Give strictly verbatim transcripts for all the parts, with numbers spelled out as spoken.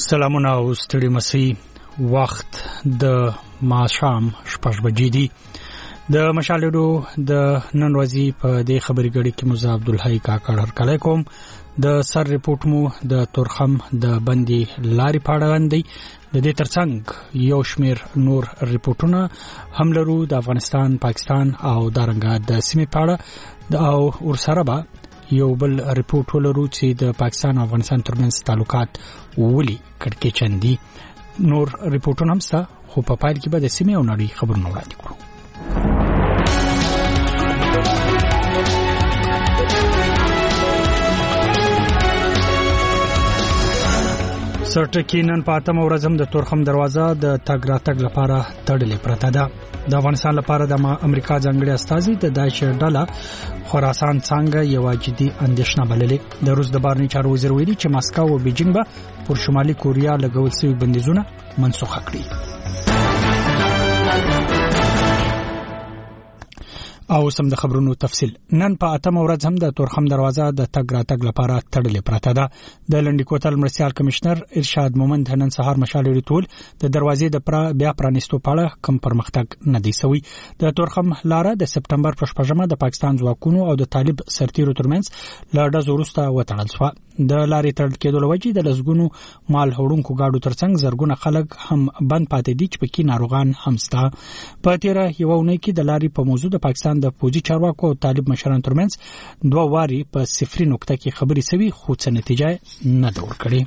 سلامونه او ستړي مسي وخت د ماښام شپږ بجې دي. د مشالېدو د نن ورځې په دې خبري ګړې کې مزه عبدالحی کاکړ هرکلی کوم. د سر ریپورت مو د تورخم د بندي لارې په اړه دی. د دې ترڅنګ یو شمیر نور ریپورتونه هم لرو د افغانستان، پاکستان او دارنګه د سیمې په اړه او ورسره به یو بل ریپورت ولرو چې د پاکستان او افغانستان ترمنځ تعلقات ولې کړکېچن دي. نور ریپورتونه هم سته، خو په پایل کې به د سیمې او نړۍ خبرونه وړاندې کړو. سرټکی نن په اتمه ورځ هم د تورخم دروازه د تګ راتګ لپاره تړلې پرته ده. د افغانستان لپاره د امریکا ځانګړي استازي د داعش ډله خراسان څنګه یو جدي اندېښنه بللې. د روس د بهرنی چارو وزیر ویلي چې ماسکو او بیجینګ به پر شمالي کوریا لګول شوی بندیزونه منسوخ کړي. او سم د خبرونو تفصيل. نن په اتمه ورځ هم د تورخم دروازه د تګ راتګ لپاره تړلې پرته ده. د لنډی کوتل مرستيال کمشنر ارشاد مومند نن سهار مشالې ټول د دروازې د پر بیا پرانیستو په اړه کم پرمختګ نه دی سوی. د تورخم لاره د سپټمبر په شپږمه د پاکستان ځواکونو او د طالب سرتیرو ترمنځ لړډه زورسته وټړل شو. د لارې تړل کېدو لوجې د لسګونو مال هوړونکو گاډو ترڅنګ زرګونه خلک هم بند پاتې دي چې پکې ناروغان هم ستا. په تیره یو ونې کې د لارې په موضوع د پاکستان د پوزي چارواکو او طالب مشران ترمنځ دوه واري په صفري نقطه کې خبري سوي، خو څه نتیجه نه ده ورکړې.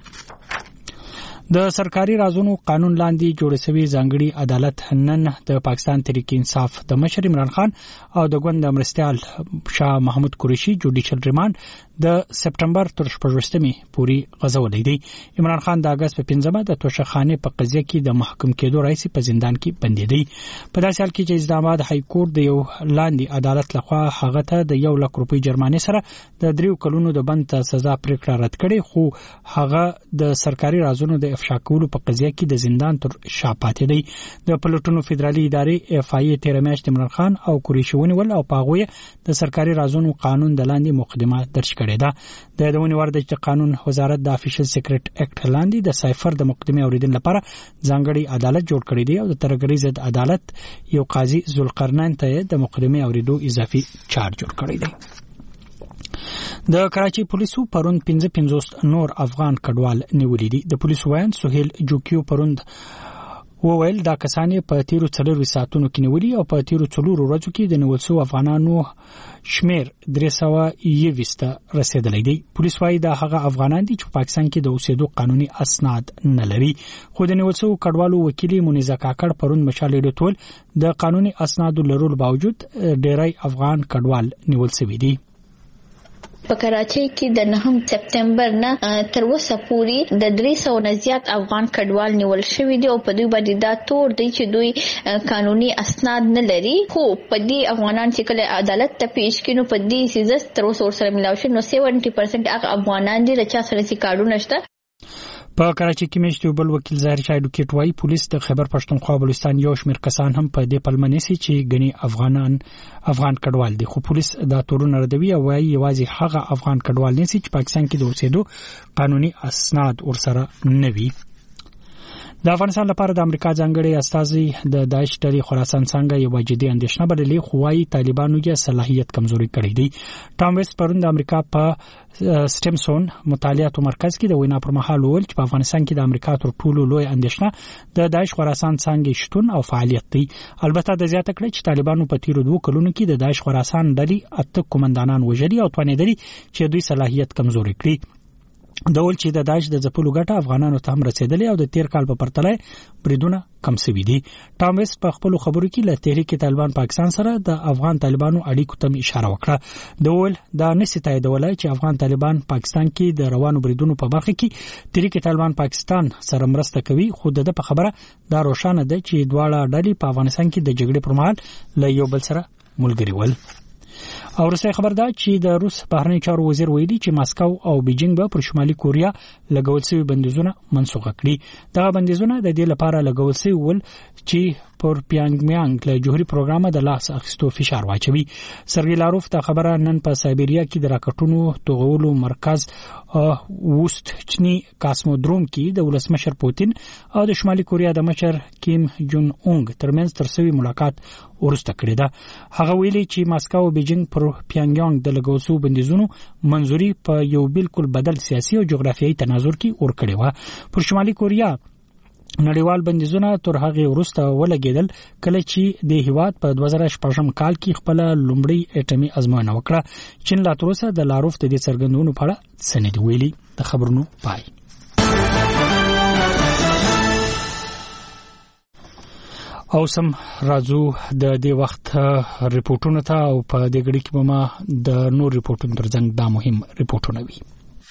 د سرکاري رازونو قانون لاندې جوړ شوی ځانګړي عدالت نن د پاکستان تحریک انصاف د مشر عمران خان او د ګوند مرستيال شاه محمود قریشي جوډیشل ریماند د سپټمبر تر شپږمې پورې غځولې دی. عمران خان د اگست په پنځمه د توشخانه په قضیه کې د محکوم کېدو رئیس په زندان کې بندي دی. په داسې حال کې چې اسلام آباد های کورټ د یو لاندې عدالت لخوا هغه ته د یو لک روپۍ جرمانه سره د دریو کلونو د بند سزا پریکړه رد کړې، خو هغه د سرکاري رازونو د افشا کولو په قضیه کې د زندان تر شا پاتې دی. د پلوټونو فدرالي ادارې اف آی تیر میاشت عمران خان او قریشي ونیول او پاغوي د سرکاري رازونو قانون د لاندې مقدمه درج کړې ده. د دونی ورده چې قانون وزارت د افیشل سیکریټ اکټ لاندې د سایفر د مقدمه اوریدل لپاره ځانګړي عدالت جوړ کړی دی او د ترګری ضد عدالت یو قاضي ذوالقرنین ته د مقدمه اوریدو اضافي چارج جوړ کړی دی. د کراچي پولیسو پروند پنځه پنځوس نور افغان کډوال نیولې دي. د پولیسو وایي سہیل جوکیو پروند وویل دا کسانې په تیرو څلور ساعتونو کې نیولې او په تیرو څلور ورځو کې د نیول شوو افغانانو شمیر درې سوه یوویشت رسیدلی دی. پولیس وایي دا هغه افغانان دي چې په پاکستان کې د اوسېدو قانوني اسناد نه لري، خو د نیول شوو کډوالو وکیل منیزه کاکړ پروند مشالې ټول د قانوني اسنادو لرلو باوجود ډېری افغان کډوال نیول شوي دي. په کراچۍ کې د نهم سپټمبر نه تر اوسه پورې د درې سوه نه زیات افغان کډوال نیول شوي دي او په دوی باندې دا تور دی چې دوی قانوني اسناد نه لري، خو په دې افغانان چې کله عدالت ته پیش کینو په دې سیزه تر اوسه ورسره ملاوي شي نو سیونټي پرسنټ هغه افغانان دي چې سره سي کارډونه شته. په کراچۍ کې مشت بل وکیل ظاهر شاه ډوکیټ وایي پولیس د خیبر پښتونخوا بلوچستان یو شمیر کسان هم په دې پلمنې سي چې غني افغانان افغان کډوال دي، خو پولیس دا تورونه ردوي او وايي یوازې هغه افغان کډوال نه سي چې پاکستان کې د اوسېدو قانوني اسناد ورسره نه وي. د افغانستان لپاره د امریکا ځانګړي استازي د داعش ډلې خراسان څنګه یو جدي اندېښنه بللې، خو وايي طالبانو یې صلاحیت کمزوري کړی دی. ټام ویست پرون د امریکا په سټیمسون مطالعاتو مرکز کې د وینا پر مهال وویل چې په افغانستان کې د امریکا تر ټولو لوی اندېښنه د داعش خراسان څنګه شتون او فعالیت دی. البته د زیاته کړی چې طالبانو په تیرو دوه کلونو کې د داعش خراسان ډلې اته کمانډانان وژلي او توانېدلي چې دوی صلاحیت کمزوري کړي. ډول چې د داعش د ځپلو ګټه افغانانو ته هم رسیدلې او د تیر کال په پرتله بریدونه کم شوي دي. ټام ویست په خپل خبرو کې له تحریک طالبان پاکستان سره د افغان طالبانو اړیکو ته اشاره وکړه. ډول دا نشي تاییدولای چې افغان طالبان پاکستان کې د روانو بریدونو په برخه کې تحریک طالبان پاکستان سره مرسته کوي، خو د په خبره دا روښانه ده چې دواړه ډلې په افغانستان کې د جګړې پر مهال له یو بل سره ملګري ول. او رسې خبر ده چې د روس بهرنی چارو وزیر ویلي چې ماسکو او بیجینګ به پر شمالي کوریا لګول شوی بندیزونه منسوخ کړي. دا بندیزونه د دې لپاره لګول شوی ول چې پر پیانګ له جوهري پروګرام د لاس اخیستو فشار واچوي. سرګي لاروف دا خبره نن په سایبریا کې د راکټونو توغولو مرکز وست چني کاسمودروم کې د ولسمشر پوتین او د شمالي کوریا د مشر کیم جون اونګ ترمنځ ترسوي ملاقات ورسته کړی ده. هغه ویلي چې ماسکو او بیجینګ پر پیانګ د لګوسو بندیزونو منځوري په یو بالکل بدل سیاسي او جغرافیایي تناظر کې ور کړی و. پر شمالي کوریا نړیوال بندیزونه تر هغه ورسته ولګیدل کله چې د هیواد په دوه زره شپږم کال کې خپل لومړی اټومي ازموینه وکړه. چین لا تر اوسه د لاروف د دې څرګندونو په اړه سند ویلي. د خبرونو پای. او سم راځو د دې وخت ریپورتونو ته او په دې غړي کې به ما د نور ریپورتونو ترڅنګ دا مهم ریپورتونه وي.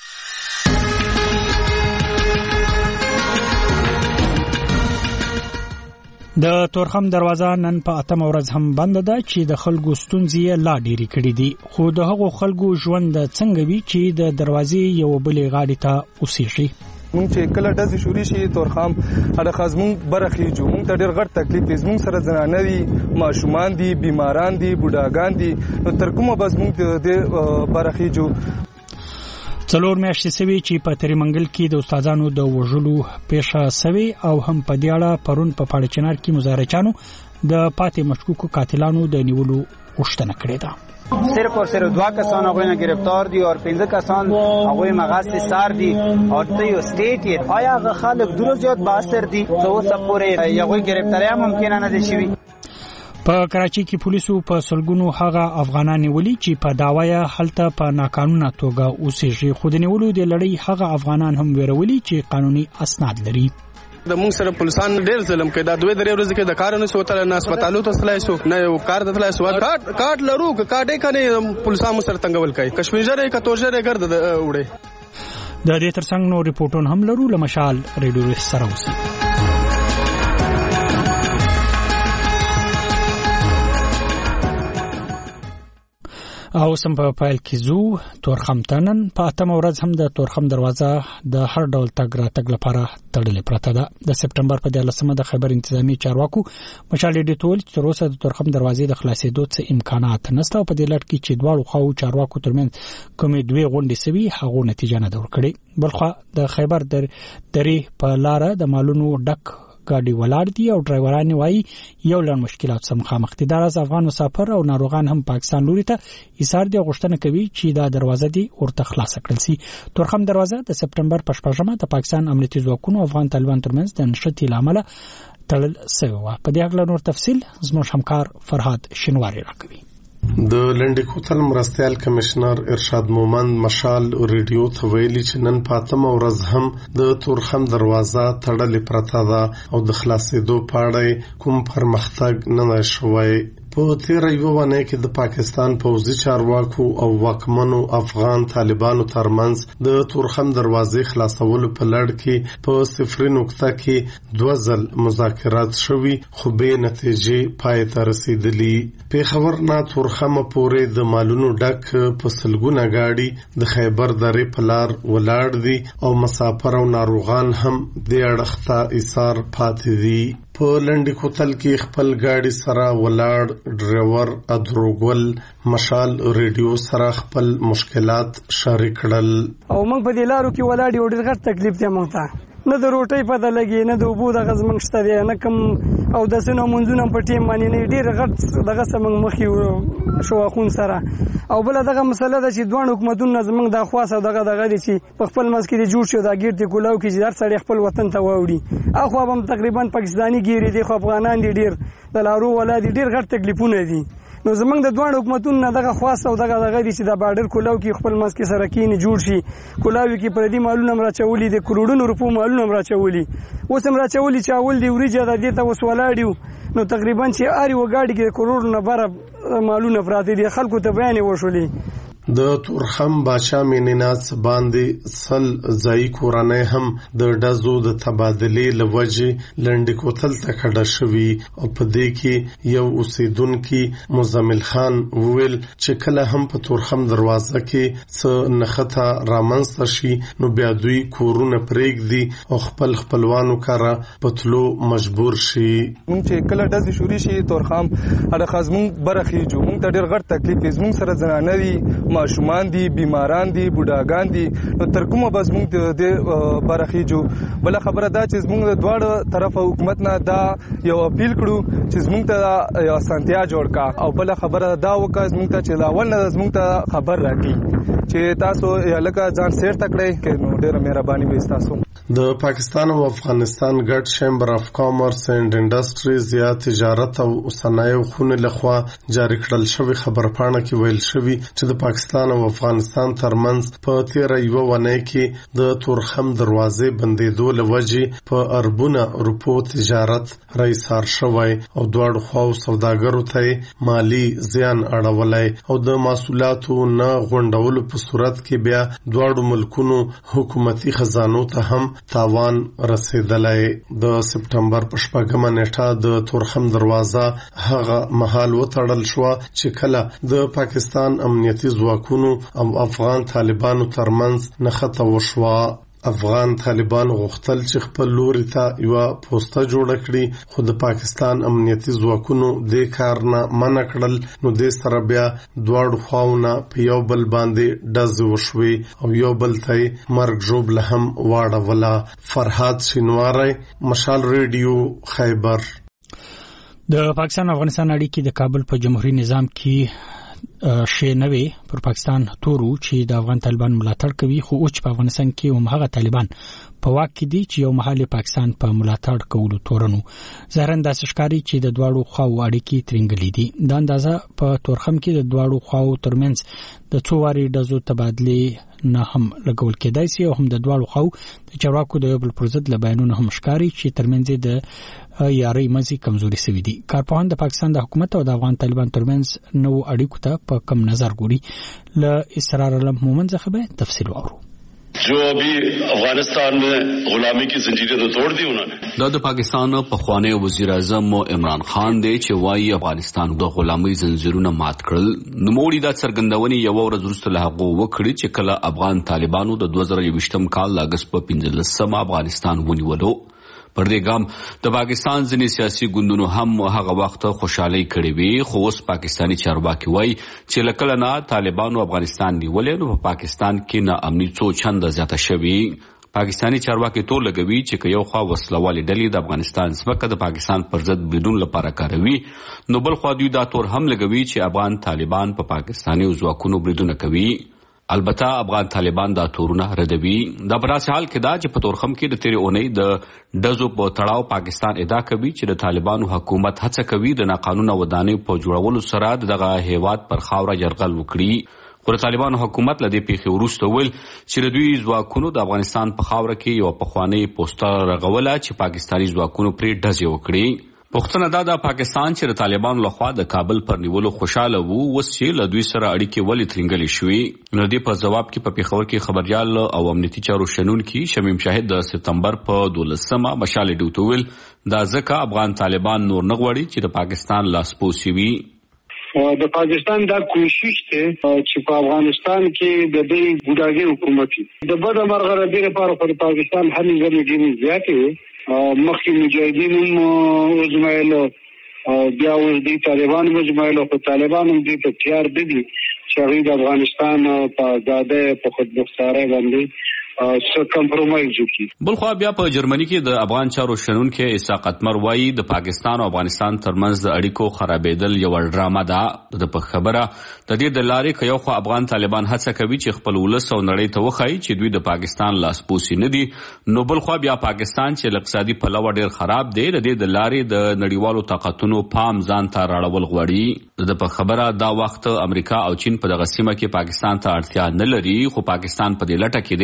د تورخم دروازه نن په اتم ورځ هم بند ده چې د خلکو ستونزې لا ډېری کړې دي. خو د هغو خلکو ژوند څنګه وي چې د دروازې یو بلې غاړې ته اوسېږي. مونږ چې کله داسې شوري شي تورخم هغه خازمون برخي جو مونږ ته ډېر غټ تکلیف دي. مونږ سره زنانه دي، ماشومان دي، بیماران دي، بوډاګان دي. نو تر کومه بس مونږ د برخي جو څلور میاشتې سوي چې په تریمنګل کې د استادانو د وژلو پیښه سوي او هم په دې اړه پرون په پاړچنار کې مظاهرچانو د پاتې مشکوکو قاتلانو د نیولو غوښتنه کړې ده. صرف اور صرف دو کسان آقای نه گرفتار دی اور پنځه کسان آقای مغص سر دی اور ته استیت آیا خلک درو زیات باثر دي زو سپورې یوه گرفتاری هم ممکنه نه دي شوی. په کراچي کې پولیسو په سلګونو هغه افغانان نیولي چې په داوایه هلته په ناقانونه توګه اوسېږي. خو د نیولو د لړۍ هغه افغانان هم ویرولي چې قانوني اسناد لري. د موږ سره پولیسان ډېر ظلم کوي. دا دوه درې ورځې کې د کار نه سوتل نه هسپتالو ته تلای شو نه یو کار ته تلای شو. کارت کارت لرو کارت کنه پولیسان سره تنګول کوي. کشمیرجره کتوجره ګرد وړي. د دې ترڅنګ نو ریپورتونه هم لرو. لمشال ریډیو سره اوسي. او سم په پایل کې زو تورخم تنن په اتم ورځ هم د تورخم دروازه د هر ډول تګ راتګ لپاره تړلې پرته ده. د سپټمبر په دیارلسمه د خبر انتظامی چارواکو مشال ډی ټول چې تر اوسه د تورخم دروازې د خلاصېدو څخه امکانات نشته او په دې لړ کې چې دواړو خواو چارواکو ترمنځ کومې دوه غونډې سوي هغه نتیجه نه درکړي. بلخو د خیبر در درې په لار د مالونو ډک ګاډي ولاړ دي او ډرایوران وايي یو لړ مشکلات سم مخامخ دي. د افغان مسافر او ناروغان هم پاکستان لوري ته ایثار دي غوښتنه کوي چې دا دروازه دي ورته خلاص کړل شي. تورخم دروازه د سپټمبر په شپږمه د پاکستان امنیتي ځواکونو افغان طالبان ترمنځ د نشټي لامل تړل شوی و. په دې اړه نور تفصيل زموږ همکار فرهاد شینواری راکوي. د لنډی کوتل مرستیال کمشنر ارشاد مومند مشال ریډیو ته ویلي چې نن پاتم ورځ هم د تورخم دروازه تړلې پرته ده او د خلاصېدو په اړه کوم پرمختګ نه شوی. په تیر یو ونه کې د پاکستان پوځي چارواکو او واکمنو افغان طالبانو ترمنځ د تورخم دروازې خلاصولو په لړ کې په صفري نقطه کې دوه ځل مذاکرات شوي خو به نتیجې پای ته رسیدلي. پیښور نه تورخم پورې د مالونو ډک په سلګونه گاډي د خیبر درې په لار ولاړ دي او مسافر او ناروغان هم د اړخته ایثار پاتې دي. په لنډی کوتل کې خپل گاډي سره ولاړ ډرایور ادروګل مشال ریډیو سره خپل مشکلات شریک کړل. او موږ په دې لارو کې ولاړ یو ډېر غټ تکلیف دی موږ ته. نه د روټۍ پته لګي نه د اوبو د غزمن شته دی نه کم او د سينو منځونه په ټیم باندې نه ډېر غټ دغه سمنګ مخي شو اخون سره. او بل دغه مسله ده چې دوه حکومتونو زمنګ د خاصه دغه دغه دي چې په خپل مسکې دی جوړ شو دا ګیرته کولاو کې چې هر سړی خپل وطن ته ووري. اخو هم تقریبا پاکستانی ګیری دي خو افغانان دي ډېر د لارو ولادي ډېر غټ تکلیفونه دي. نو زمنګ د دوه حکومتونو دغه خاصه او دغه دغه دي چې د بارډر کولاو کې خپل مسکې سره کینې جوړ شي. کولاوي کې پر دې مالونه راچولې د کروڑونو روپو مالونه راچولې. اوس هم راچولې چې اول دی وريجه د دې ته وسولاړیو نو تقریبا چې اړ یو گاډي کې کروڑ نه بره مالونه پراته دي خلکو ته بیان وشولې. د تورخم باچا مینیناس باندې سل ځای کورنۍ هم د ډزو د تبادلې لوجه لنډ کوتل ته کډه شوی او په دې کې یو اوسیدونکو مزمل خان وویل چې کله هم په تورخم دروازه کې څه نخته رامنځته شي نو بیا دوی کورونه پرېږدي او خپل خپلوانو کاره پتلو مجبور شي. مونږ چې کله ډزې شوري شي تورخم هغه خزمون برخیجو مونږ ته ډېر غټ تکلیف زموږ سره زنانه دي ماشومان دي بیماران دي بوډاګان دي نو تر کومه بس مونږ د برخیجو. بل خبره دا چې زموږ د دواړو طرف حکومت نه دا یو اپیل کړو چې زموږ ته اسانتیا جوړ کا او بل خبره دا وکړه زموږ ته چې لاول نه زموږ ته خبر راکړي چې تاسو لکه ځان سیر تکړه کې نو ډېر مهرباني وي تاسو. د پاکستان او افغانستان ګډ چیمبر اف کامرس اینڈ انډستریز یا تجارت او صنایع خونه لخوا جاری کړل شوی خبرپاڼه کې ویل شوی چې د پاکستان او افغانستان ترمنځ په تیر یو ونه کې د تورخم دروازې بندیدو لوجه په اربونه روپو تجارت رئیسار شوی او دواړو خواو سوداګرو ته مالی زیان اړولای او د محصولاتو نه غونډولو په صورت کې بیا دواړو ملکونو حکومتي خزانو ته هم تاوان رسیدلای. د سپټمبر په شپږمه نیټه د تورخم دروازه هغه مهال وتړل شو چې کله د پاکستان امنیتي ځواکونو او افغان طالبانو ترمنځ نښته وشوه. افغان طالبان غوښتل چې خپل لوري ته یو پوسټه جوړ کړي خو د پاکستان امنیتي ځواکونو دې کار نه منع کړل نو د سره بیا دواړو خواونه په یو بل باندې ډز وشوي او یو بل ته مرګ ژوبله هم واړوله. فرهاد شینواری مشال ریډیو خیبر. د پاکستان افغانستان اړیکې د کابل په جمهوریت نظام کې شې نوې پر پاکستان تورو چې د افغان طالبان ملاتړ کوي خو اوس په افغانستان کې هم هغه طالبان په واک کې دي چې یو محل پاکستان په ملاتړ کولو تورنو ظاهراً د اشکاري چې د دواړو خواو اړیکې ترنګلې دي. د اندازه په تورخم کې د دواړو خواو ترمنځ د څو واري ډزو تبادله نه هم لګول کېدای شي او هم د دواړو خواو د چارواکو د یو بل پر ضد لبیانونه هم ښکاري چې ترمنځ د یاري مزي کمزوري سوي دي. کارپوهان د پاکستان د حکومت او د افغان طالبان ترمنځ نو اړیکو ته په کم نظر ګوري. ل اسرار علم مومن څخه به تفصیل وورو. جو ابھی افغانستان میں غلامی کی زنجیریں تو توڑ دی انہوں نے. دا د پاکستان پخوانی وزیر اعظم عمران خان دی چې وايي افغانستان د غلامۍ زنجیرونه مات کړل. نوموړي دا څرګندونې یو ورځ وروسته له هغه وکړي چې کله افغان طالبانو د دوه زره یوویشتم کال د اګست په پنځلسمه افغانستان ونیولو. پر دې ګام د پاکستان ځینې سیاسي ګوندونو هم هغه وخت خوشحالي کړې وي خو اوس پاکستاني چارواکي وایي چې له کله نه طالبانو افغانستان نیولې نو په پاکستان کې نا امني څو چنده زیاته شوي. پاکستاني چارواکي ټول لګوي چې یو خوا وسلوالې ډلې د افغانستان ځمکه د پاکستان پر ضد بریدونو لپاره کاروي نو بل خوا دوی دا تور هم لګوي چې افغان طالبان په پاکستاني ځواکونو بریدونه کوي. البته افغان طالبان دا تورونه ردوي. دا په داسې حال کې دا چې په تورخم کې د تیرې اونۍ د ډزو په تړاو پاکستان ادعا کوي چې د طالبانو حکومت هڅه کوي د ناقانونه ودانۍ په جوړولو سره دغه هیواد پر خاوره یرغل وکړي. خو د طالبانو حکومت له دې پیښې وروسته ویل چې د دوی ځواکونو د افغانستان په خاوره کې یو پخوانی پوسټر رغوله چې پاکستاني ځواکونو پرې ډزې وکړي. پښتنه دا د پاکستان چې د طالبانو لخوا د کابل پر نیولو خوشاله وو اوس چې له دوی سره اړیکې ولې ترنګلې شوې. نو دې په جواب کې په پیښور کې خبريال او امنیتي چارو شنونکي شمیم شاهد د سپتمبر په دولسمه مشال ډیوټو ویل دا ځکه افغان طالبان نور نه غواړي چې د پاکستان لاسپوڅي وي. د پاکستان دا کوشش ته چې په افغانستان کې د دې ګډاګي حکومت د بده مرغه د لپاره په پاکستان هلي ځلې ډېرې زیاتې مخکې مجاهدین هم وزمایلو بیا اوس دی طالبان وزمایلو په طالبان هم دې په تیار دي چې هغوی د افغانستان په ازادۍ په خودمختارۍ باندې څه کمپرومایز وکړي. بل خو بیا په جرمني کې د افغان چارو شنونکي اسحاق اتمر وایي د پاکستان او افغانستان ترمنځ د اړیکو خرابېدل یو ډرامه ده. د په خبره د دې د لارې که یو خو افغان طالبان هڅه کوي چې خپل ولس او نړۍ ته وښایي چې دوی د پاکستان لاسپوڅي نه دي نو بل خو بیا پاکستان چې اقتصادي پلوه ډېر خراب دی د دې د لارې د نړیوالو طاقتونو پام ځان ته راړول غواړي. د په خبره دا وخت امریکا او چین په دغه سیمه کې پاکستان ته اړتیا نه لري خو پاکستان په دې لټه کې دی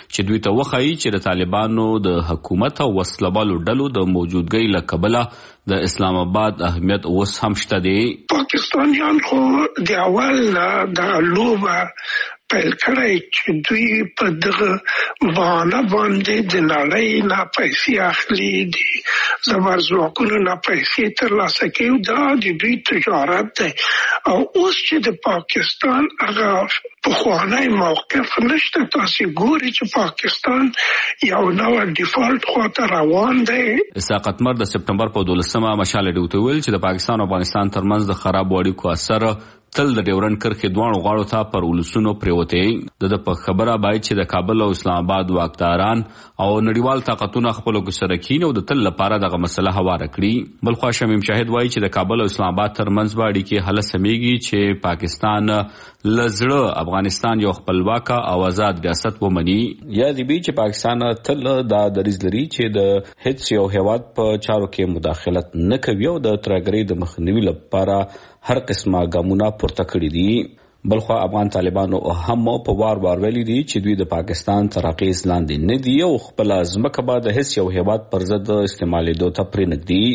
چې دوی ته وخایي چې د طالبانو د حکومت او وسلوالو ډلو د موجودګۍ له کبله د اسلام آباد اهمیت اوس هم شته دی. پاکستانیان خو د اول د لوبه پیل کړی چې دوی په دغه بهانه باندې د نړۍ نه پیسې اخلي، د زبر ځواکونو نه پیسې ترلاسه کوي، دا د دوی تجارت دی. او اوس چې د پاکستان هغه پخوانی موقف نشته، تاسې ګوري چې پاکستان یو نوی ډیفالټ خواته روان دی. اسحاق اتمر د سپتمبر په دولسمه مشال ډیوته ویل چې د پاکستان او افغانستان ترمنځ د خراب اړیکو اثر تل د ډیورنډ کرښې دواړو غاړو ته پر ولسونو پریوتی. د په خبره باید چې د کابل او اسلام آباد واکداران او نړیوال طاقتونه خپل سره کین او د تل لپاره دغه مسله هواره کړي. بلخوا شمیم شاهد وایي چې د کابل او اسلام آباد ترمنځ به اړیکې هله سمېږي چې پاکستان لزړه افغانستان یو خپلواک او آزاد ریاست ومني. یا دې بي چې پاکستان تل دا دریځ لري چې د هیڅ یو هیواد په چارو کې مداخلت نه کوي او د ترهګرۍ د مخنیوي لپاره هر قسمه ګامونه پورته کړي دي. بلخوا افغان طالبانو هم په وار وار ویلي دي چې دوی د پاکستان تر اغېز لاندې نه دي او خپل ځمکه به د هیڅ یو هیواد پر ضد استعمالېدو ته پرېنږدي.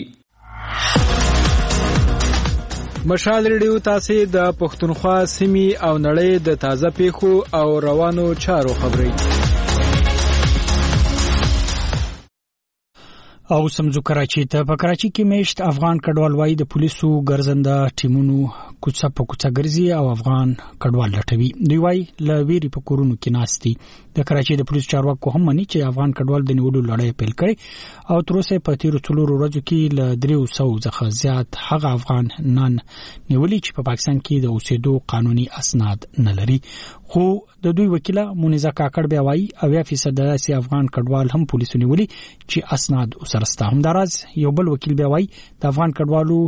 مشال ریډیو تاسو د پښتونخوا سیمې او نړۍ د تازه پیښو او روانو چارو خبري او سمزو کراچي ته. په کراچي کې میشت افغان کډوال وای د پولیسو ګرځنده ټیمونو کوڅه په کوڅه ګرځي او افغان کډوال لټوي. دوی وای ل ویری په کورونو کې ناستي. د کراچي د پولیسو چارواکو هم مني چې افغان کډوال د نیولو لړۍ پیل کړي او تر اوسه په تیرو څلورو ورځو کې ل درې سوه څخه زیات هغه افغان نن نیولي چې په پاکستان کې د اوسېدو قانوني اسناد نه لري. خو د دوی وکیله مونیزه کاکړ بیا وایي اویا فیصد داسې افغان کډوال هم پولیسو نیولي چې اسناد وسرسته. همداراز یو بل وکیل بیا وایي د افغان کډوالو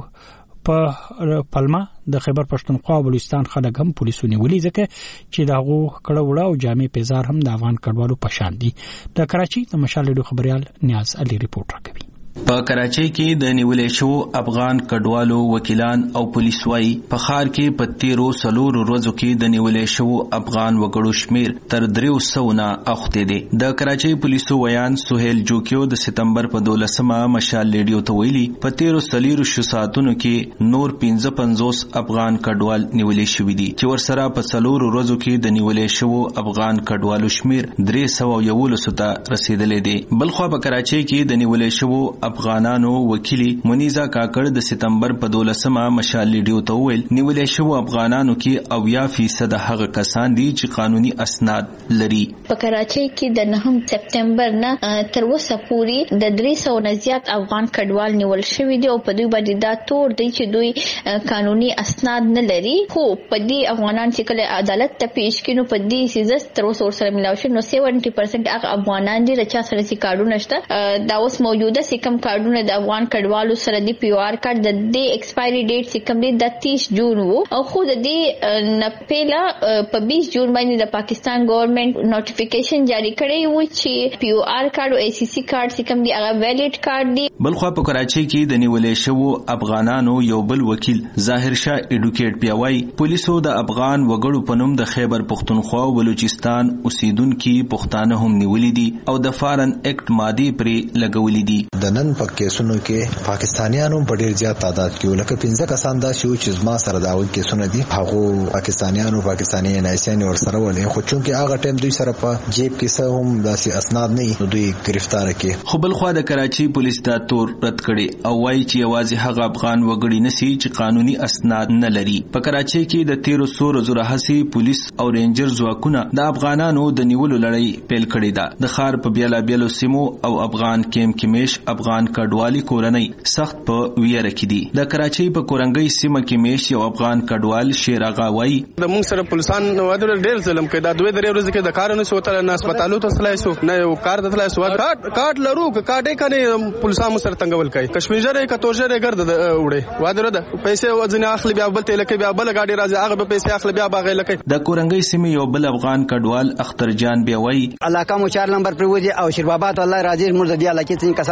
په پلمه د خیبر پښتونخوا او بلوچستان خلک هم پولیسو نیولي ځکه چې داغو کړه وړه او جامع پیزار هم د افغان کډوالو په شان دي. د کراچي د مشال ریډیو خبريال نیاز علي ریپورت راکوي. په کراچۍ کې د نیولې شو افغان کډوالو وکیلان او پولیس وايي په ښار کې په تیرو څلورو ورځو کې د نیولې شو افغان وګړو شمیر تر درې سوه نه اوښتی دی. د کراچۍ پولیسو ویان سهیل جوکیو د سپتمبر په دولسمه مشال ریډیو ته ویلي په تیرو څلورو ساعتونو کې نور پنځه پنځوس افغان کډوال نیولې شوي دي چې ورسره په څلورو ورځو کې د نیولې شو افغان کډوالو شمیر درې سوه یولسو ته رسیدلې دی. بلخوا په کراچۍ کې د نیولې شو افغانانو وکیلی مونیزه کاکړ د سپتمبر په دولسمه مشال ریډیو ته ویل نیولې شو افغانانو کې اویا فیصد هغه کسان دي چې قانوني اسناد لري. په کراچۍ کې د نهم سپتمبر نه تر اوسه پورې د درې سوه نه زیات افغان کډوال نیول شوي دي او په دوی باندې دا تور دی چې دوی قانوني اسناد نه لري. خو په دې افغانان چې کله عدالت ته پیښ کینو په دې سیزه تر اوسه ورسره ملاو شي نو سیونټي پرسنټ هغه افغانان دي چې سره سي کارډونه شته. دا اوس موجوده سي کم کارډونه د افغان کډوالو سره دی پی او آر کارت د دې ایکسپایری ډیټ چې کوم دی د تیس جون وو او خو د دې نه پیله په بیس جون باندې د پاکستان ګورنمنت نوټیفیکیشن جاری کړی و چې پی او آر کارت او ای سی سی کارت چې کوم دی هغه ویلیډ کارت دی. بلخوا په کراچۍ کې د نیولې شو افغانانو یو بل وکیل ظاهر شاه ایډوکیټ پیاوي پولیسو د افغان وګړو په نوم د خیبر پښتونخوا او بلوچستان اوسیدونکو پښتانه هم نیولې دي او د فارن ایکټ ماده پرې لګولې دي. د نن په کیسونو کې پاکستانیانو په ډیر زیات تعداد کې لکه پنځه کسان دا شو چې ما سره دا وایي کیسونه دي هغه پاکستانیانو پاکستاني نایسان ور سره ولې خو چونکه هغه ټیم دوی سره په جیب کې څه هم داسې اسناد نه نو دوی گرفتار کړي. خو بل خو د کراچي پولیس دا تور رد کړي او وایي چې یوازې هغه افغان وګړي نسی چې قانوني اسناد نه لري. په کراچي کې د تیرو سور زره هسي پولیس او رینجر ځواکونه د افغانانو د نیولو لړۍ پیل کړې ده. د ښار په بیلا بیلو سیمو او افغان کیم کې میش افغان کډوالي کورنۍ سخت په ویره کې دي. د کراچۍ په کورنګۍ سیمه کې میش یو افغان کډوال شیر اغا وایي د موږ سره پولیسان ودر ډېر ظلم کوي. دا دوه درې ورځې کې د کار نه شوتل نه هسپتالو ته تلای شو نه یو کار د تلای شو کارت کارت لرو کارت کنه پولیسان سره تنګول کوي. کشمیرجره کتورجره ګرد وړي وادر ده پیسې وځنه اخلي بیا بل تل کې بیا بل گاډي راځي هغه به پیسې اخلي بیا باغې لکه. د کورنګۍ سیمه یو بل افغان کډوال اختر جان بیا وایي علاقه مو چار نمبر پر وځي او شیر بابا الله راځي موږ د علاقې څخه کسان پورته کوي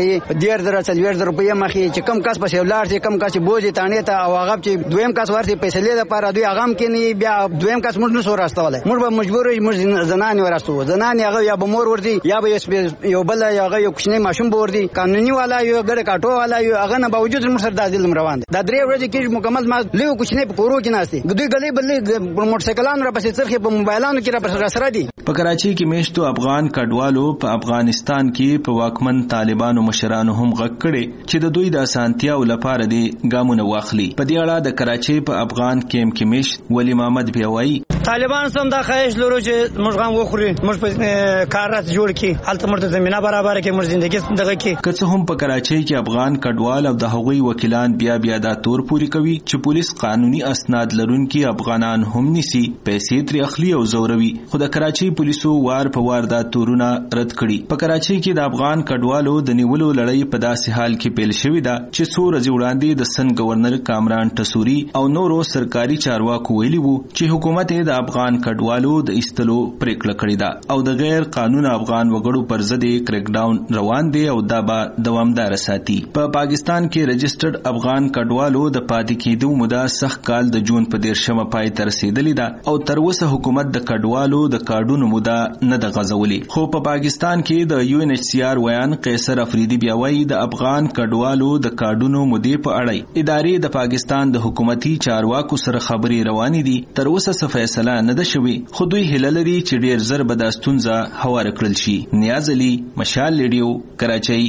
مخې ډیر در څلور زره روپیا مخې چې کم کس په سیولار چې کم کس بوجي تانه ته او هغه چې دویم کس ورته پیسې لیدا لپاره دوی هغه کې نه بیا دویم کس موږ نه سو راستواله موږ به مجبور یو موږ زنان ورستو زنان هغه یا به مور ورتي یا به یو بل هغه یو کوچنی ماشوم بوردي قانوني والا یو ګډ کاټو والا یو هغه نه باوجود موږ سره د ظلم روان دي دا درې ورځې کې مکمل ما لیو کوچنی په کورو کې ناشتي دوی غلي بلې موټر سایکلانو را پسې څرخه په موبایلانو کې را سره دي. په کراچي کې میشتو افغان کډوالو په افغانستان کې په واکمن طالبانو مشرانو هم غږ کړي چې د دوی د اسانتیاو لپاره دي ګامونه واخلي. په دې اړه د کراچي په افغان کیمپ کې میش ولی محمد بیاوي طالبان سم دا خواهش لرو چې موږ غو وخوري موږ په کار راځ جوړ کی حالت مرته زمينه برابر کې موږ ژوندۍ دغه کې که څه هم په کراچي کې افغان کډوال او د هغوی وکیلان بیا بیا دا تور پوری کوي چې پولیس قانوني اسناد لرونکي افغانان هم نسی پیسې تر اخلي او زوروي. خو د کراچي پولیسو وار په وار دا تورونه رد کړي. په کراچي کې د افغان کډوالو د نیولو لړۍ په داسې حال کې پیل شوې ده چې څو ورځې وړاندې د سن گورنر کامران ټسوري او نورو سرکاري چارواکو ویلي وو چې حکومت د افغان کډوالو د ایستلو پریکړه کړې ده او د غیر قانون افغان وګړو پر ضد کریک ډاون روان دی او دا به دوامدار ساتي. په پاکستان کې رجسټرډ افغان کډوالو د پاتې کېدو موده سخت کال د جون په دیرشمه پای ته رسیدلې ده او تر اوسه حکومت د کډوالو د کارډونو موده نه د غزولي. خو په پاکستان کې د یو ان ایچ سی آر ویان قیصر افریدي بیا وایي د افغان کډوالو د کارډونو مودې په اړه ادارې د پاکستان د حکومتي چارواکو سره خبرې روانې دي. تر اوسه څه فیصله نه ده شوې خو دوی هیله لري چې ډیر زر به دا ستونزه هواره کړل شي. نیاز علي، مشال ریډیو، کراچۍ.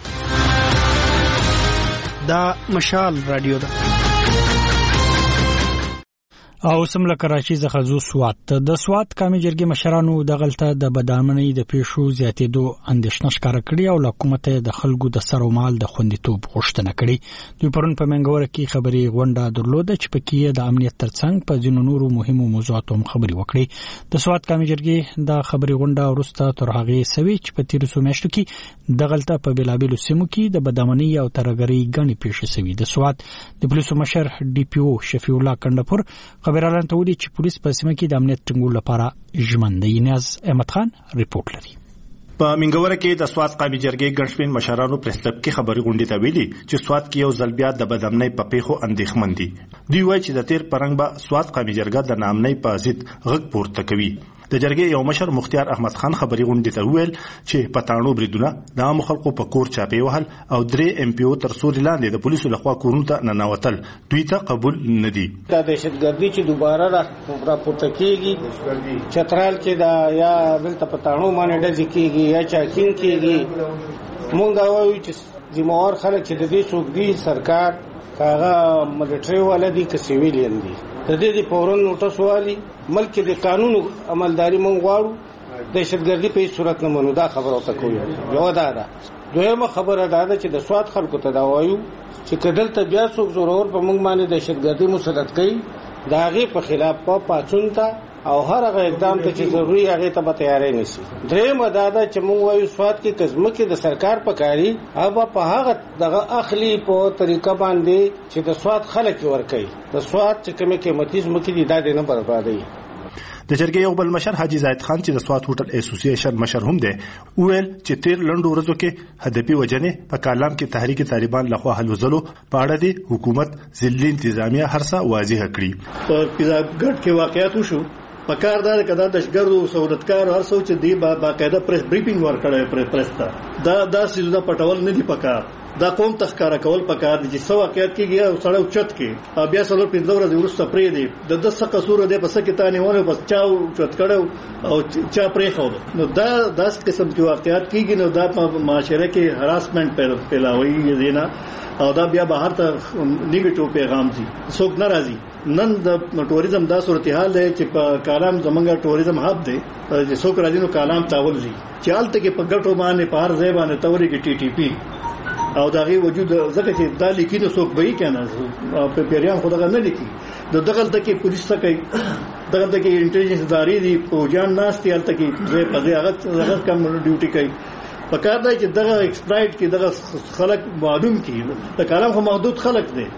دا مشال رادیو ده او سمله کراچي څخه زو سوات د سوات قومي جرګې مشرانو د غلطه د بدامنۍ د پیښو زیاتېدو اندېښنه ښکاره کړې او حکومت د خلکو د سر او مال د خوندیتوب غوښتنه کړې. دوی پرون په منګور کې خبري غونډه درلوده چې پکې د امنیت ترڅنګ په ځینو نورو مهمو موضوعاتو هم خبري وکړي. د سوات قومي جرګې د خبري غونډه وروسته تر هغه سوي چې په تیر څو میاشتو کې د غلطه په بلابلو سیمو کې د بدامنۍ او ترګری غني پیښې سوي. د سوات د پولیسو مشر ډي پی او شفیع الله کندپور خبرالان ته ویلي چې پولیس په سیمه کې د امنیت ټینګولو لپاره ژمن دی. نیاز احمد خان ریپورت لري. په منګوره کې د سوات قومي جرګې ګڼشمېر مشرانو پریس کلب کې خبري غونډې ته ویلي چې سوات کې یو ځل بیا د بدامنۍ په پیښو اندېښمن دي. دوی وایي چې د تیر پرنګ به سوات قومي جرګه د نامنۍ په ضد غږ پورته کوي. د جرګې یو مشر مختیار احمد خان خبري غونډې ته ویل چې پټانو بریدونه د عام خلکو په کور چاپی وهل او درې ایم پی او تر سوري لاندې د پولیسو لخوا کورونو ته ننوتل دوی ته قبول نه دي. دا دهشتګردي چې دوباره را پورته کیږي چترال کې دا یا بلته پټانو باندې ډزې کیږي یا چاکین کیږي مونږ دا وایو چې ذمہوار خلک چې د دې څوک دي سرکار کاغه ملټری ولدي که سیویلین دي د دې د فورن نوټس والی ملک د قانون عملداري مونږ غواړو دهشتګردي په هیڅ صورت نه منو. دا خبره او تکوي یو دا ده. دویمه خبره دا ده چې د سوات خلکو ته دا وایو چې کدلته بیا څوک زورور په مونږ باندې دهشتګردي مسلط کوي دا غي په خلاف په پاتون ته او هر هغه اقدام ته چې ضروري هغه ته به تیاری نشي. درېمه دا ده چې مونږ وایو سوات کې کزمه کې د سرکار په کاری او په هغه دغه اخلي په طریقه باندې چې د سوات خلک ورکوي د سوات چې کومه قیمتي ځمکې دي دا نه بربادي. د جرګې یو بل مشر حاجی زاید خان چې د سوات هوټل اسوسییشن مشر هم دی ویل چې تیر لنډو ورځو کې هدفي وجنې په کالام کې تحریک طالبان لخوا حل وزلو په اړه دی حکومت ځلي انتظامیه هرڅه واضح کړی. په پیزاګټ کې واقعیت وشو په کار دار کدا دشګردو سہولتکار هر څو چې دی باقاعده پریس بریفینګ ورکړی پر پریس ته دا دا سیزونه پټول نه دی پکار دا قوم تخکارا کول پکار دي چې سو واقعیت کېږي او سړی چت کې بیا څلور پنځه ورځې وروسته پرې دی د دسه قصور دی په سکه تانی ونه بس چاو چت کړو او چا پرې خو نو دا داس قسم کې واقعیت کېږي نو دا په معاشره کې هراسمنت پیلاوي دینا او دا بیا بهر ته نیگیټیو پیغام دي څوک ناراضي. نن د ټوریزم دا صورتحال دی چې په کالام زمونږ ټوریزم هب دی چې څوک راځي نو کالام تاول دي چالت کې په ګټو باندې په هر ځای باندې توري کې ټي ټي پی او دغه وجود زکه چې دا لیکینو څوک به یې کنه په پیریان خدای نه لیکي د دغه تکي پولیس ته کوي دغه تکي انټيليجنس ادارې دي په جان ناس ته تکي زه په دې هغه هغه کم ډیوټي کوي پکار دی چې دغه ایکسپلایټ کې دغه خلک معلوم کړي د کلام خو محدود خلک دي. د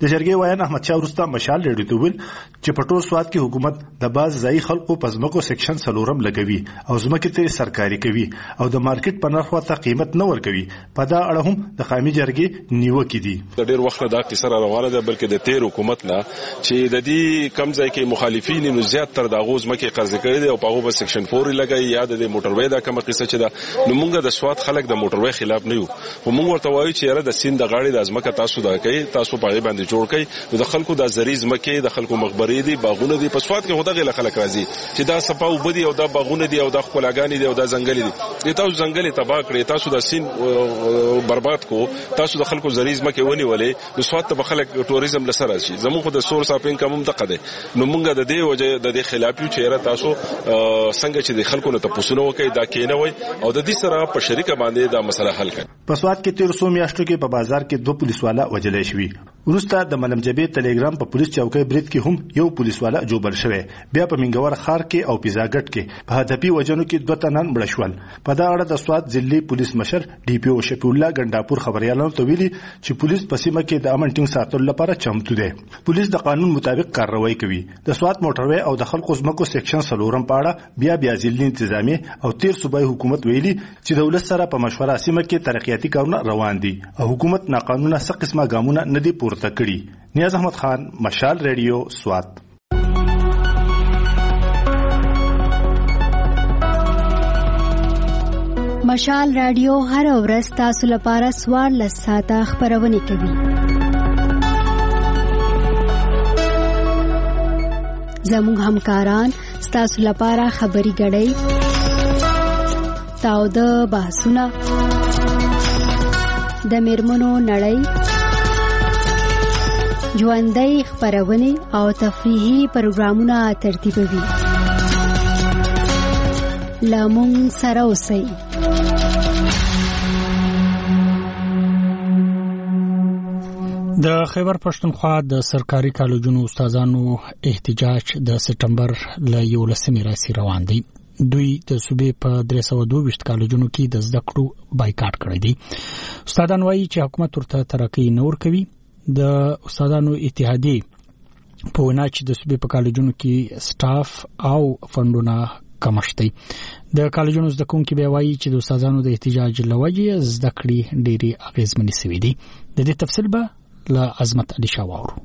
د جرګې ویان احمد شاه وروسته مشال ریډیو ته ویل چې په ټول سواد کې حکومت د باز ځای خلکو په ځمکو سیکشن څلورم لګوي او ځمکې ته سرکاري کوي او د مارکیټ په نرخ ورته قیمت نه ورکوي. په دا اړه هم د قومي جرګې نیوکې دي. د ډېر وخت دا کیسه روانه ده بلکې د تیر حکومت نه چې د دې کم ځای کې مخالفین نو زیات تر د غوز مکه قرض کړي دي او په هغه سیکشن فور لګي یا د موټروي دا کومه قصه چې دا نو موږ د سواد خلک د موټروي خلاف نه یو او موږ ورته وایو چې یاره د سین د غاړي د ازمکه تاسو دا کوي تاسو په باندې جوړ کړئ د خلکو د زریز مکه د خلکو مخبري دي باغونه دي په سواد کې هدا غل خلک راځي چې دا صفاو بدی او دا باغونه دي او دا خپلګانی دي او دا ځنګل دي د تاسو ځنګل تباہ کړی تاسو د سین برباد کو تاسو د خلکو زریز مکه ونی ولې د سواد ته خلک ټوریزم لسره شي زموږ د سورس اف انکم هم دغه ده نو موږ د دې وجه د دې خلاف یو چې تاسو څنګه چې د خلکو نه تاسو نو کوي دا کینه وای او د دې سره په شریکه باندې دا مسله حل کړي. په سواد کې تیر څو میاشتو کې په بازار کې دوه پولیس والا وجلې شوی. ورسته د ملمجبې ټلګرام په پولیس چوکۍ برید کې هم یو پولیس والا جوړ شوی. بیا په منګور خار کې او پیزاګټ کې په هدفي وجنو کې دوه تنان مړ شول. په دا اړه د سواد ضلعي پولیس مشر ډي پی او شفیع الله ګنداپور خبريالانو ته ویلي چې پولیس په سیمه کې د امن ټینګ ساتلو لپاره چمتو دی. پولیس د قانون مطابق کاروایی کوي. د سواد موټروي او د خلکو ځمکو سیکشن څلورم پاړه بیا بیا ضلعي انتظامی او تیر صوبایي حکومت ویلي چې د ولس سره په مشوره سیمه کې ترقیاتي کارونه روان دي او حکومت ناقانونه څه قسمه ګامونه نه دي پورته کړي. نیاز احمد خان، مشال ریډیو، سوات. مشال رادیو هر ورځ تاسو لپاره څوارلس ساعته خبرونه کوي. زموږ همکاران ستاسو لپاره خبري غړي تاو د بحثونه د میرمنو نړۍ ژوندۍ خبرونه او تفریحي پروګرامونه ترتیبوي. لامون سره اوسئ. د خیبر پښتونخوا د سرکاري کالجونو استادانو احتجاج د سپټمبر ل یولسمې راځي روان دی. دوی د صوبې په درې سوه دوه ویشت کالجونو کې د زده کړو بایکاټ کړی دی. استادان وایي چې حکومت ورته ترقی نه ورکوي. د استادانو اتحادیې په وینا چې د صوبې په کالجونو کې سټاف او فندونه کمشت دي. د کالجونو زده کوونکي به وایي چې د استادانو د احتجاج لوجې زده کړې ډېری اغیزمنې سوي دي. د دې تفصیل به ل عظمت علي شاوورو.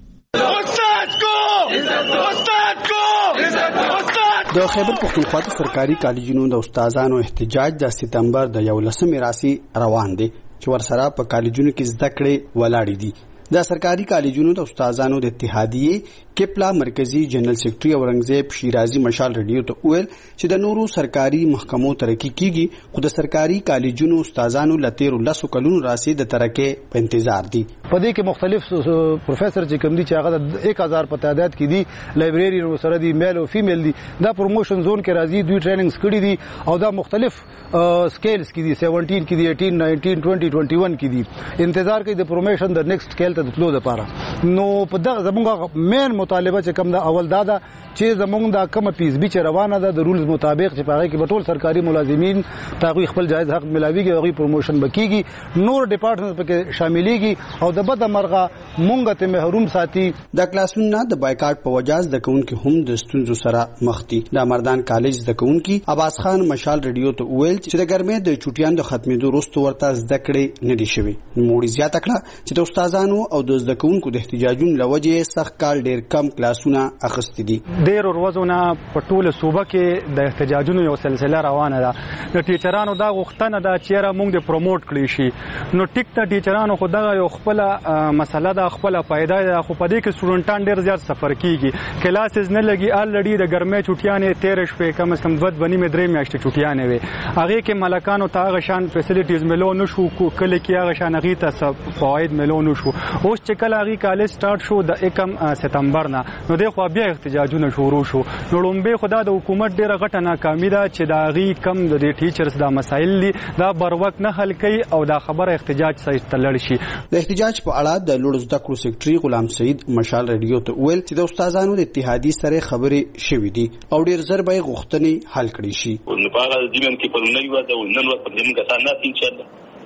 د خیبر پښتونخوا د سرکاري کالجونو د استادانو احتجاج د سپتمبر د یولسمې راسي روان دي چې ورسره په کالجونو کې زده کړې ولاړې دي. د سرکاري کالجونو د استادانو د اتحادیې کپلا مرکزی جنرال سیکریټري اورنګزیب شیرازي مشال ریډیو ته ویل چې د نورو سرکاري محکمو ترقی کیږي خو د سرکاري کالجونو استادانو لته لسو کلونو راسي د ترقی په انتظار دي. په دې کې مختلف پروفیسور چې کوم دي چې هغه د یک هزار په تعداد کې دي، لایبرری سره دي، میل او فیمیل دي، دا پروموشن زون کې راځي، دوی ټریننګز کړي دي او دا مختلف سکیلز کې دي، سیونټین کې دي، ایټین ناینټین ټوئنټي ټوئنټي ون کې دي. انتظار کوي د پروموشن د نیکسټ سکیل ته د تلو لپاره. نو په دغه زموږ مین مطالبه چې کوم د اول دادا چې زموږ د کوم پیس بي چې روانه ده د رولز مطابق چې پاره کې ټول سرکاري ملازمین تاغوی خپل جایز حق ملاويږي او پروموشن بکیږي، نور ډپارټمنټ پکې شاملېږي او د بد مرغه مونږ ته محروم ساتي. د کلاسونو د بایکاټ په وجاز د کوونکو هم د ستونزو سره مخ دي. د مردان کالج د کوونکو عباس خان مشال ریډیو ته ویل چې د ګرمۍ د چوټیانو د ختمېدو وروسته ورته زده کړې نه دي شوي. موږ زیاته کړه چې د استادانو او د زده کوونکو د احتجاجونو لوجې سخت کال ډېر کم کلاسونه اخستې دي. ډېر ورځونه په ټوله صوبه کې د احتجاجونو یو سلسله روانه ده. د ټیچرانو دا غوښتنه ده چې را موږ د پروموټ کړی شي. نو ټیک ته ټیچرانو خو دا یو خپل مسله ده، خپل پیدا ده، خو په دې کې سټوډنټان ډېر زیات سفر کیږي، کلاسز نه لګي. الریډي د ګرمۍ چټیانې تیر شپې کم از کم دوه ونی مې درې میاشتې چټیانې وي. هغه کې ملکانو ته هغه شان فیسیلیټیز ملو نشو، کله کې هغه شان هغه ته فواید ملو نشو. اوس چې کله هغه کالج سٹارټ شو د یکم سپتمبر نه، نو د خو بیا احتجاجونه شروع شو. نو لومبه خدا د حکومت ډیره غټه ناکامي ده چې دا غي کم د ټیچرز دا مسایل دي دا بر وخت نه حل کوي او دا خبره احتجاج سره تلل شي. د احتجاج په اړه د لوړ زده کړو سیکریټري غلام سعید مشال ریډیو ته ویل چې د استادانو د اتحادیې سره خبرې شوې دي او ډیر زر به غوښتنې حل کړي شي. نو په هغه ځین کې په نوې وده او نن وخت په دې کې څنګه ان شاء الله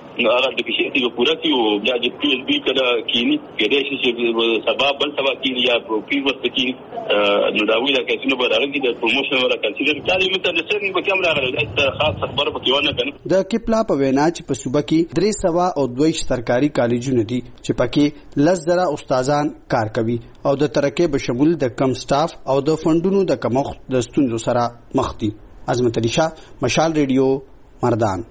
نو هغه د پیسې دی پورا کی او بیا د پی ایل بی کده کینی کېدای شي چې سبب بل سبب کینی یا پروفیل وخت کینی نو دا ویل کېږي نو برابر دي د پروموشن ولا کنسیډر کړي مته د څنګه په کیمرا غره خاص خبره پکې ونه کړي. د کپلا په وینا چې په صوبه کې درې سوه او دوه سرکاري کالجونه دي چې پکې لس زره استادان کار کوي او د ترکه به شمول د کم سټاف او د فندونو د کمښت د ستونزو سره مخ دي. عظمت علي شاه، مشال ریډیو، مردان.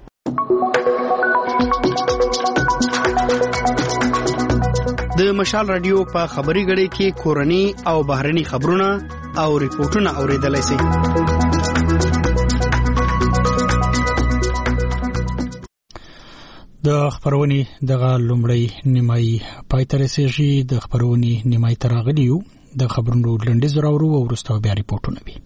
د مشال رادیو په خبري غړي کې کورني او بهرني خبرونه او ریپورتونه اوریدلای شئ. د خبرونې دغه لومړی نیمایي پای ته رسیږي. د خبرونې نیمایي ته راغلي یو. د خبرونو لنډیز راوړو او وروسته بیا ریپورتونه وي.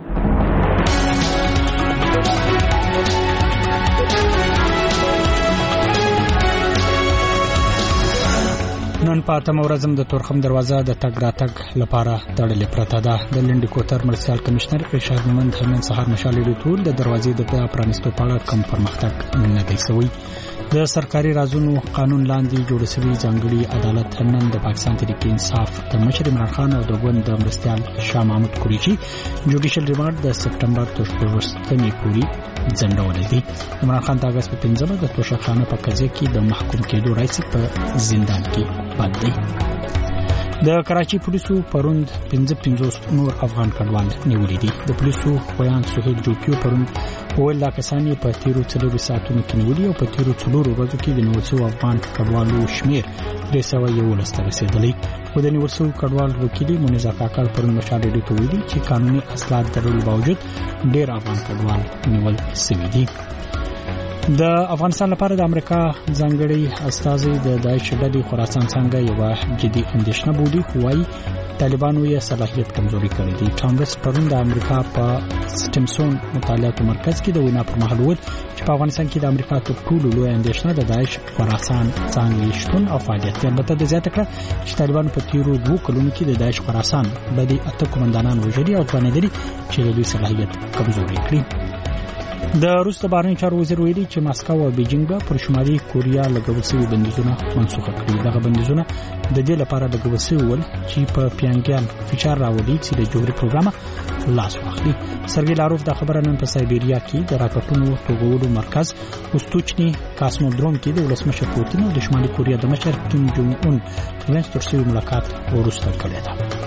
نن په اتمه ورځ د تورخم دروازه د تګ راتګ لپاره تړلې پرته ده. د لنډي کوتل مرسیال کمشنر ارشاد مومند نن سهار مشال ریټول د دروازې د پرانیستو په اړه کم پرمختګ نه دی شوی. د سرکاري رازونو قانون لاندې جوړ شوی ځانګړي عدالت نن د پاکستان تحریک انصاف د مشر عمران خان او د ګوند د مرستيال شاه محمود قریشي جوډیشل ریمانډ د سپټمبر تر شپږمې پورې ځنډولې دي. عمران خان د اگست په پنځمه د توشخانه په قضیه کې د محکوم کېدو راځي په زندان کې پات دی. د کراچي پولیسو پروند پنځه پنځوس نور افغان کډوال نیولې دي. د پولیسو خویان سهیل جوکیو پروند ویل لا کسان په تیرو څلورو ساعتونو کې نیولې او په تیرو څلورو ورځو کې د نیول افغان کډوالو شمیر درې سوه یولس ته رسیدلی. خو د نیول شویو کډوال وکیل منیزا کاکړ پرون مشال ریډیو ته ویلي چې قانوني اصلاحات درلودو باوجود ډېر افغان کډوال نیول شوي دي. د افغانستان لپاره د امریکا ځانګړي استازي د داعش ډلې خراسان څنګه یو جدي اندېښنه بولي، وایي طالبانو یې صلاحیت کمزوري کړی دی. ټامرس پرون د امریکا په سټیمسون مطالعاتو مرکز کې د وینا پر مهال وویل چې په افغانستان کې د امریکا تر ټولو لویه اندېښنه د داعش خراسان څنګه شتون او فعالیت دی. البته د زیاته کړه چې طالبانو په تیرو دوه کلونو کې د داعش خراسان بدی اته کمانډانان وژلي او ځوانېدلي چې د دوی صلاحیت کمزوري کړی. د روس د بهرنیو چارو وزیر ویلي چې ماسکو او بیجینګ به پر شمالي کوریا لګول شوي بندیزونه منسوخ کړي. دغه بندیزونه د دې لپاره لګول شوي ول چې په پیانګیان فشار راوړي چې د جوړې پروګرام لاس واخلي. سرګي لاروف د خبره نن په سایبیریا کې د راکټونو توغولو مرکز اوستوچني کاسمودروم کې د ولسمشر پوتین او د شمالي کوریا د مشر کیم جونګ اون ترمنځ ترسره ملاقات وروسته کړې ده.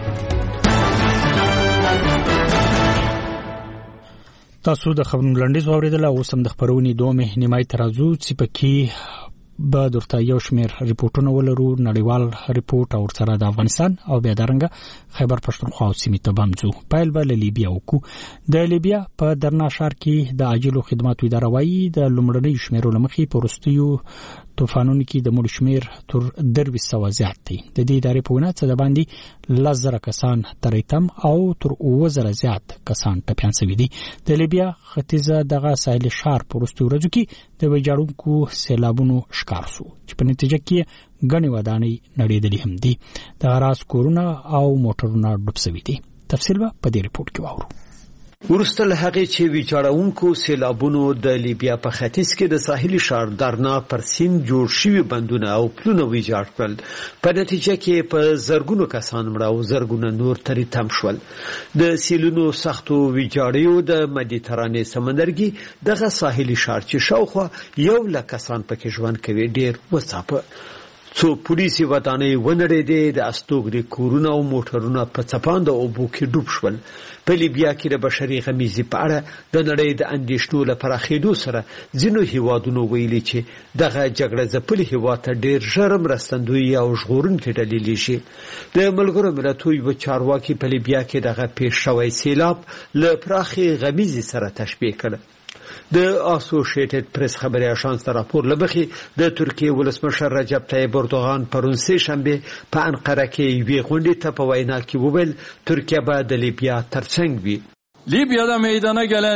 تاسو د خبرونو لنډیز واوریدل او سم د خبرونې دومره نیمای ترازو چې پکې به درته یو شمیر ریپورتونه ولرو. نړیوال ریپورت او سره د افغانستان او بیا درنګ خیبر پښتونخوا او سیمې ته بمځو. پایل به لیبیا وکړو. د لیبیا په درنا ښار کې د عاجلو خدماتو اداره وایي د لومړنۍ شمیرو لمخې په وروستیو طوفانونو کې د مړو شمیر تر دروي سوه زیات دی. د دې ادارې په وینا څه د باندې لس زره کسان تریتم او تر اووه زره زیات کسان ټپیان شوي دي. د لیبیا ختیځه دغه ساحلي ښار په وروستیو ورځو کې د ویجاړونکو سیلابونو ښکار شو چې په نتیجه کې ګڼې ودانۍ نړېدلې هم دي. د غراس کورونه او موټرونه ډوب شوي دي. تفصیل به په دې ریپورت کې واورو. ورسته له هغې چې ویجاړونکو سیلابونو د لیبیا په ختیځ کې د ساحلي ښار درنا پر سیند جوړ شوي بندونه او پلونه ویجاړ کړل. په نتیجه کې په زرګونو کسان مړه او زرګونه نور ترې تم شول. د سیلونو سختو ویجاړیو د مدیترانې سمندرګي دغه ساحلي ښار چې شاوخوا یو لک کسان پکې ژوند کوي ډېر وڅاپه. څو پولیسي ودانۍ ونړېدې، د استوګنې کورونه او موټرونه په څپانده اوبو کې ډوب شول. په لیبیا کې د بشري غمیزې په اړه د نړۍ د اندېښنو له پراخېدو سره ځینو هیوادونو ویلي چې دغه جګړه ځپلي هیواد ته ډېر ژر مرستندویي او ژغورونکې ډلې لیږي. د ملګرو ملتونو یوه چارواکي په لیبیا کې دغه پیښ شوی سیلاب له پراخې غمیزې سره تشبیه کړ. د اسوسییټډ پریس خبري اژانس ته راپور لمخې د ترکیې ولسمشر رجب طیب اردوغان پرون سه شنبه په انقره کې یوې غونډې ته په وینا کې وویل ترکیه به د لیبیا ترڅنګ وي. Libya'da meydana gelen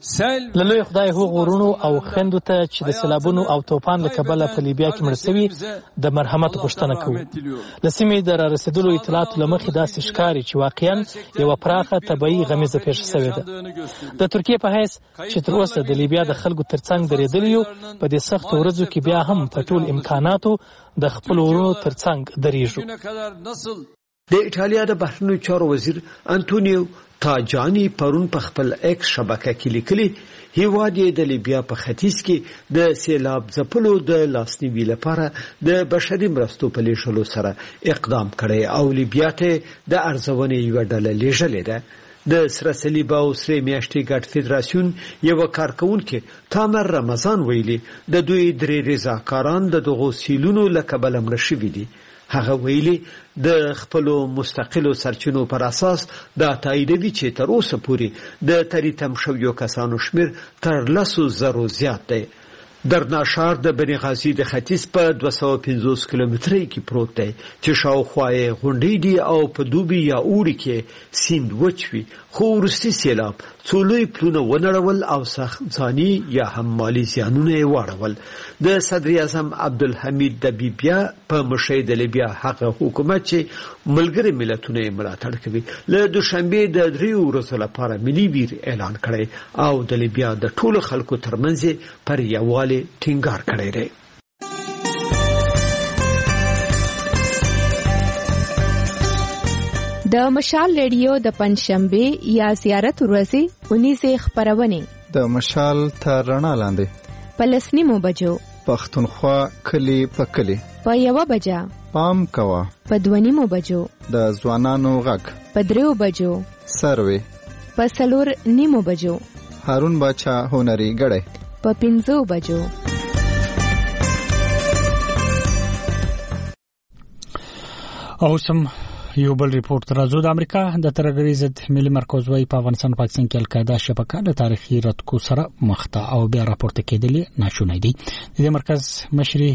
للوی خدای هغو غرونو او خندو ته چې د سیلابونو او طوفان له کبله په لیبیا کې مړ شوي د مرحمت غوښتنه کوو. له سیمې د رارسېدلو اطلاعاتو له مخې داسې ښکاري چې واقعا یوه پراخه طبیعي غمیزه پیښه شوې ده. د ترکیې په حیث چې تر اوسه د لیبیا د خلکو ترڅنګ درېدلي یو، په دې سختو ورځو کې بیا هم په ټول امکاناتو د خپلو ورونو ترڅنګ درېږو. د ایټالیا د بهرنیو چارو وزیر انټونیو تاجانی پرون په خپل ایکس شبکه کې لیکلي هیواد یې د لیبیا په ختیځ کې د سیلاب ځپلو د لاسنیوي لپاره د بشري مرستو په لیږلو سره اقدام کړی او لیبیا ته د ارزونې یوه ډله لیږلې ده. د سره صلیب او سرې میاشتې ګډ فدراسیون یوه کارکوونکي تامر رمضان ویلي د دوی درې رضاکاران د دغو سیلونو له کبله مړه شوي دي. هغه ویلي د خپلو مستقلو سرچینو پر اساس دا تاییدوي چې تر اوسه پورې د تریتم شویو کسانو شمیر تر لسو زرو زیات دی. درنا ښار د بني غازي د ختیځ په دوه سوه پنځوس کیلومترۍ کې پروت دی چې شاوخوا یې غونډۍ دي او په دوبي یا اوړي کې سیند وچ وي، خو وروستي سیلاب څو لوی پلونه ونړول او سخت ځاني یا هم مالي زیانونه یې واړول. د صدر اعظم عبدالحمید دبیبیا په مشرۍ د لیبیا هغه حکومت چې ملګري ملتونه یې ملاتړ کوي له دوشنبې د دریو ورځو لپاره ملي ویر اعلان کړی او د لیبیا د ټولو خلکو ترمنځ پر یووالي ټینګار کړی دی. د مشال ریډیو د پنځشنبه یا زیارت ورځې اونیزه خبرونه د مشال تر رڼا لاندې په لسنیمو بجو پښتونخوا کلی په کلی په یوه بجه پام کوا په دونیمو بجو د ځوانانو غږ په دریو بجو سروي په څلور نیمو بجو هارون باچا هنري ګړی په پنځو بجو. او سم یو بل ریپورت راځو. د امریکا د ترهګرۍ ضد ملي مرکز وايي په افغانستان پاکستان کې القاعده شبکه د تاریخي راتکو سره مخ ته او بیا راپورته کېدلې ناشونی دي. د دې مرکز مشري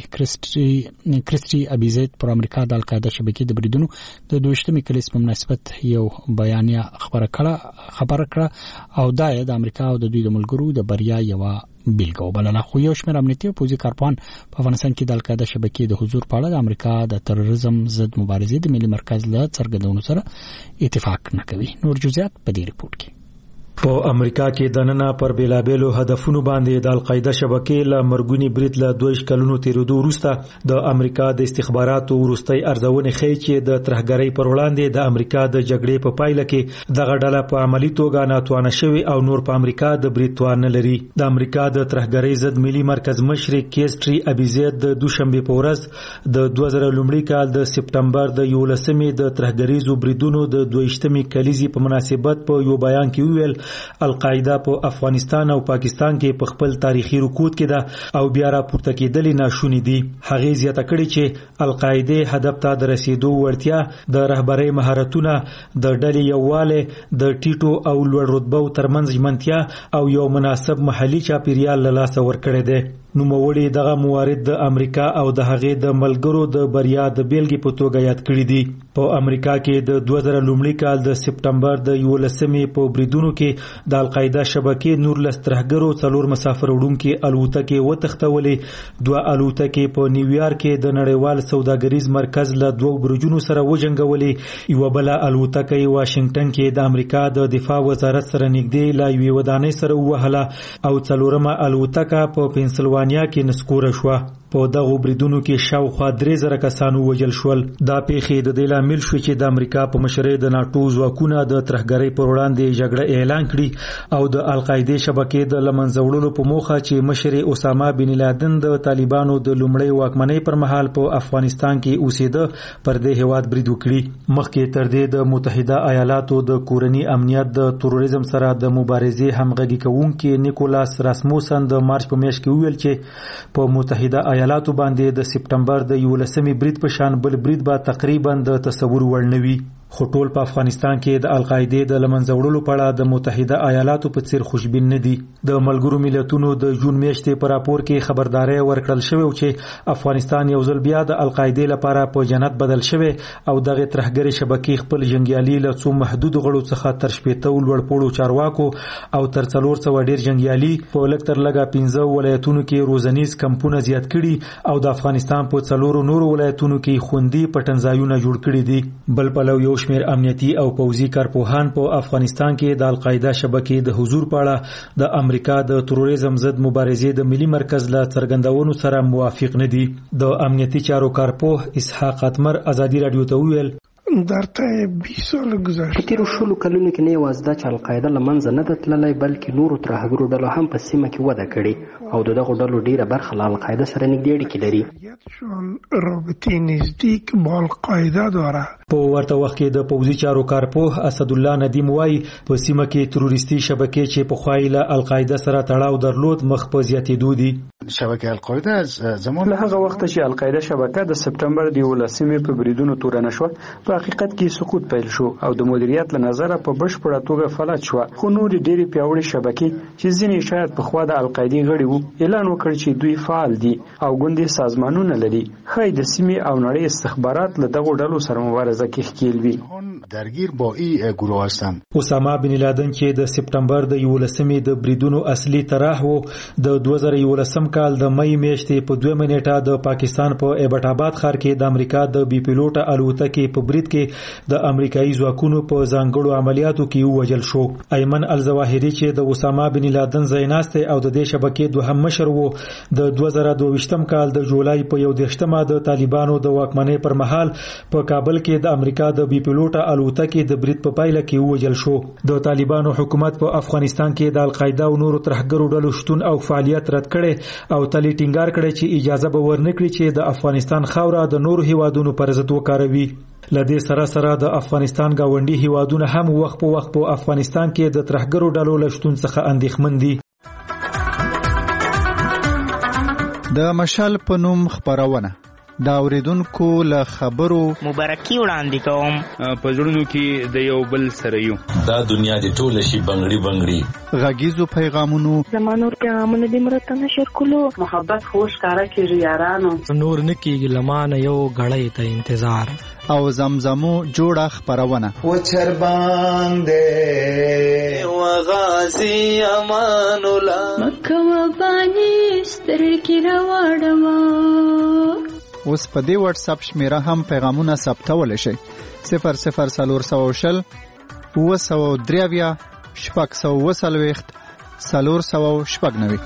کریسټي کریسټي ابيزيت پر امریکا د القاعده شبکې د بریدونو د دویشتمې کلیس په مناسبت یو بیانیه خبره کړه خبره کړه او دا د امریکا او د دوی د ملګرو د بریا یو بیلګه وبلله. خو یو شمېر امنیتي او پوځي کارپوهان په افغانستان کې د القاعده شبکې د حضور په اړه د امریکا د تروریزم ضد مبارزې د ملي مرکز له څرګندونو سره اتفاق نه کوي. نور جزئیات په دې ریپورت کې. په امریکا کې د نن پر بیلابېلو هدفونو باندې د القاعده شبکې له مرګونی برید له دوه کلونو تیرېدو وروسته د امریکا د استخباراتو وروستۍ ارزونې ښیي چې د ترهګرۍ پر وړاندې د امریکا د جګړې په پایله کې دغه ډله په عملی توګه ناتوانه شوې او نور په امریکا د برید توان نه لري. د امریکا د ترهګرۍ ضد ملي مرکز مشر کریسټي ابيزيت د دوشنبه په ورځ د دوه زره لومړي کال د سپټمبر د یولسمې د ترهګریزو بریدونو د دویشتمې کلیزې په مناسبت په یو بیان کې ویل القاعده په افغانستان او پاکستان کې په خپل تاریخي رکود کې ده او بیا راپورته کېدلې ناشونی دي. هغه زیاته کړې چې القاعده هدف ته د رسیدو وړتیا د رهبرۍ مهارتونه د ډلې یوواله د ټیټو او لوړ رتبو ترمنځ ژمنتیا او یو مناسب محلي چاپیریال له لاسه ورکړی دی. نوموړي دغه موارد د امریکا او د هغې د ملګرو د بریا د بیلګې په توګه یاد کړي دي. په امریکا کې د دوه زره لومړي کال د سپټمبر د یولسمې په بریدونو کې د القاعده شبکې نور لس ترهګرو څلور مسافر وړونکي الوتکې وتښتولې. دوه الوتکې په نیویارک کې د نړیوال سوداګریز مرکز له دوه برجونو سره وجنګولې. یوه بله الوتکه یې واشنګټن کې د امریکا د دفاع وزارت سره نږدې له یوې ودانۍ سره ووهله او څلورمه الوتکه په پنسلوانیا کې نسکوره شوه. په دغو بریدونو کې شاوخوا درې زره کسانو وژل شول. دا پیښې د دې لامل شوې چې د امریکا په مشرۍ د ناټو ځواکونه د ترهګرۍ پر وړاندې جګړه اعلان کړي او د القاعده شبکې د لمنځه وړلو په موخه چې مشر اسامه بن لادن د طالبانو د لومړۍ واکمنۍ پر مهال په افغانستان کې اوسېده پر دې هیواد برید وکړي. مخکې تر دې د متحده ایالاتو د کورنی امنیت د تروریزم سره د مبارزې همغږي کوونکي نیکولاس راسموسن د مارچ په میاشت کې ویل چې په متحده ایالاتو باندې د سپټمبر د یولسمې برید په شان بل برید به تقریبا د تصور وړ نه وي. خو ټول په افغانستان کې د القاعده د لمنځه وړلو په اړه د متحده ایالاتو په څیر خوشبین نه دي. د ملګرو ملتونو د جون میاشتې په راپور کې خبرداري ورکړل شوې چې افغانستان یو ځل بیا د القاعده لپاره په جنت بدل شوی او دغه ترهګری شبکې خپل جنگیالي له څو محدود غړو څخه تر شپېته لوړ پوړو چارواکو او تر څلور سوه ډیر جنگیالي په لږ تر لږه پنځه ولایتونو کې روزنیز کمپونه زیات کړي او د افغانستان په څلورو نورو ولایتونو کې خوندي پټنځایونه جوړ کړي دي. بل پلو یو شمیر امنیتي او پوځي کارپوهان په افغانستان کې د القاعده شبکې د حضور په اړه د امریکا د تروریزم ضد مبارزې د ملي مرکز له څرګندونو سره موافق نه دي. د امنیتي چارو کارپوه اسحاق اتمر ازادي رادیو ته وویل در طی بیست سال گذشته په تیرو شلو کلونو کې نه یوازې دا چې القاعده له منځه نه ده تللی بلکې نورو ترهګرو ډلو هم په سیمه کې وده کړې او د دغو ډلو ډیره برخه له القاعده سره نږدې اړیکې لري. رابطې نزدیک با القاعده داره. په ورته وخت کې د پوځي چارو کارپوه اسدالله ندیم وایي په سیمه کې تروریستي شبکې چې پخوای له القاعده سره تړاو درلود مخ په زیاتېدو دي. شبکه القاعده از زمان له هغه وخت چې القاعده شبکه د سپتمبر د یولسمې په بریدونو تورنه شو په حقیقت کې سقوط پیل شو او د مدیریت له نظره په بشپړه توګه فلج شو. خو نورې ډېرې پیاوړې شبکې چې ځینې شاید په خوا د القاعده غړي وو اعلان وکړ چې دوی فعال دي او ګوندې سازمانونه لري. خای د سیمې او نړۍ استخبارات له دغو ډلو سره مبارزه کې ښکیل وي. درگیر با این گروه هستند. اسامه بن لادن چې د سپتمبر د یولسمې د بریدونو اصلي طرح وو د دوه زره یولسم کال د مې میاشتې په دوه منېټه د پاکستان په ایبټ آباد ښار کې د امریکا د بي پیلوټه الوتکې په برید کې د امریکایي ځواکونو په ځانګړو عملیاتو کې ووژل شو. ایمن الظواهري چې د اسامه بن لادن ځایناستی او د دې شبکې دوهم مشر وو د دوه زره دوهویشتم کال د جولای په یو دېرشمه د طالبانو د واکمنۍ پر مهال په کابل کې د امریکا د بي پیلوټه الوتکې د برید په پایله کې ووژل شو. د طالبانو حکومت په افغانستان کې د القاعده او نورو ترهګرو ډلو شتون او فعالیت رد کړي او تل ټینګار کړي چې اجازه به ورنکړي چې د افغانستان خاوره د نورو هیوادونو پر ضد وکاروي. لدې سره سره د افغانستان گاونډي هیوادونه هم وخت په وخت په افغانستان کې د ترهګرو ډلو له شتون څخه اندېښمن دي. د مشال په نوم خبرونه دا اوریدونکو له خبرو مبارکي وړاندې کوم. په زړونو کې د یو بل سره یو دا دنیا د ټوله شي بنگړي بنگړي غږیزو پیغامونو زمانور پیغامونه د مرتنه شر کولو محبت خوش کارا کیږي یارانو نور نکیږي لمانه یو غړې ته انتظار او زمزمو جوړه خبرونه و چر باندې و غازی امان الله مکه و باندې سترګې راوړم. اوس په دې واتس اپ شمیره هم پیغامونه ثبتول شي صفر صفر څلور سوه شل اوه سوه درې اویا شپږ سوه اوه څلوېښت څلور سوه شپږ نوي.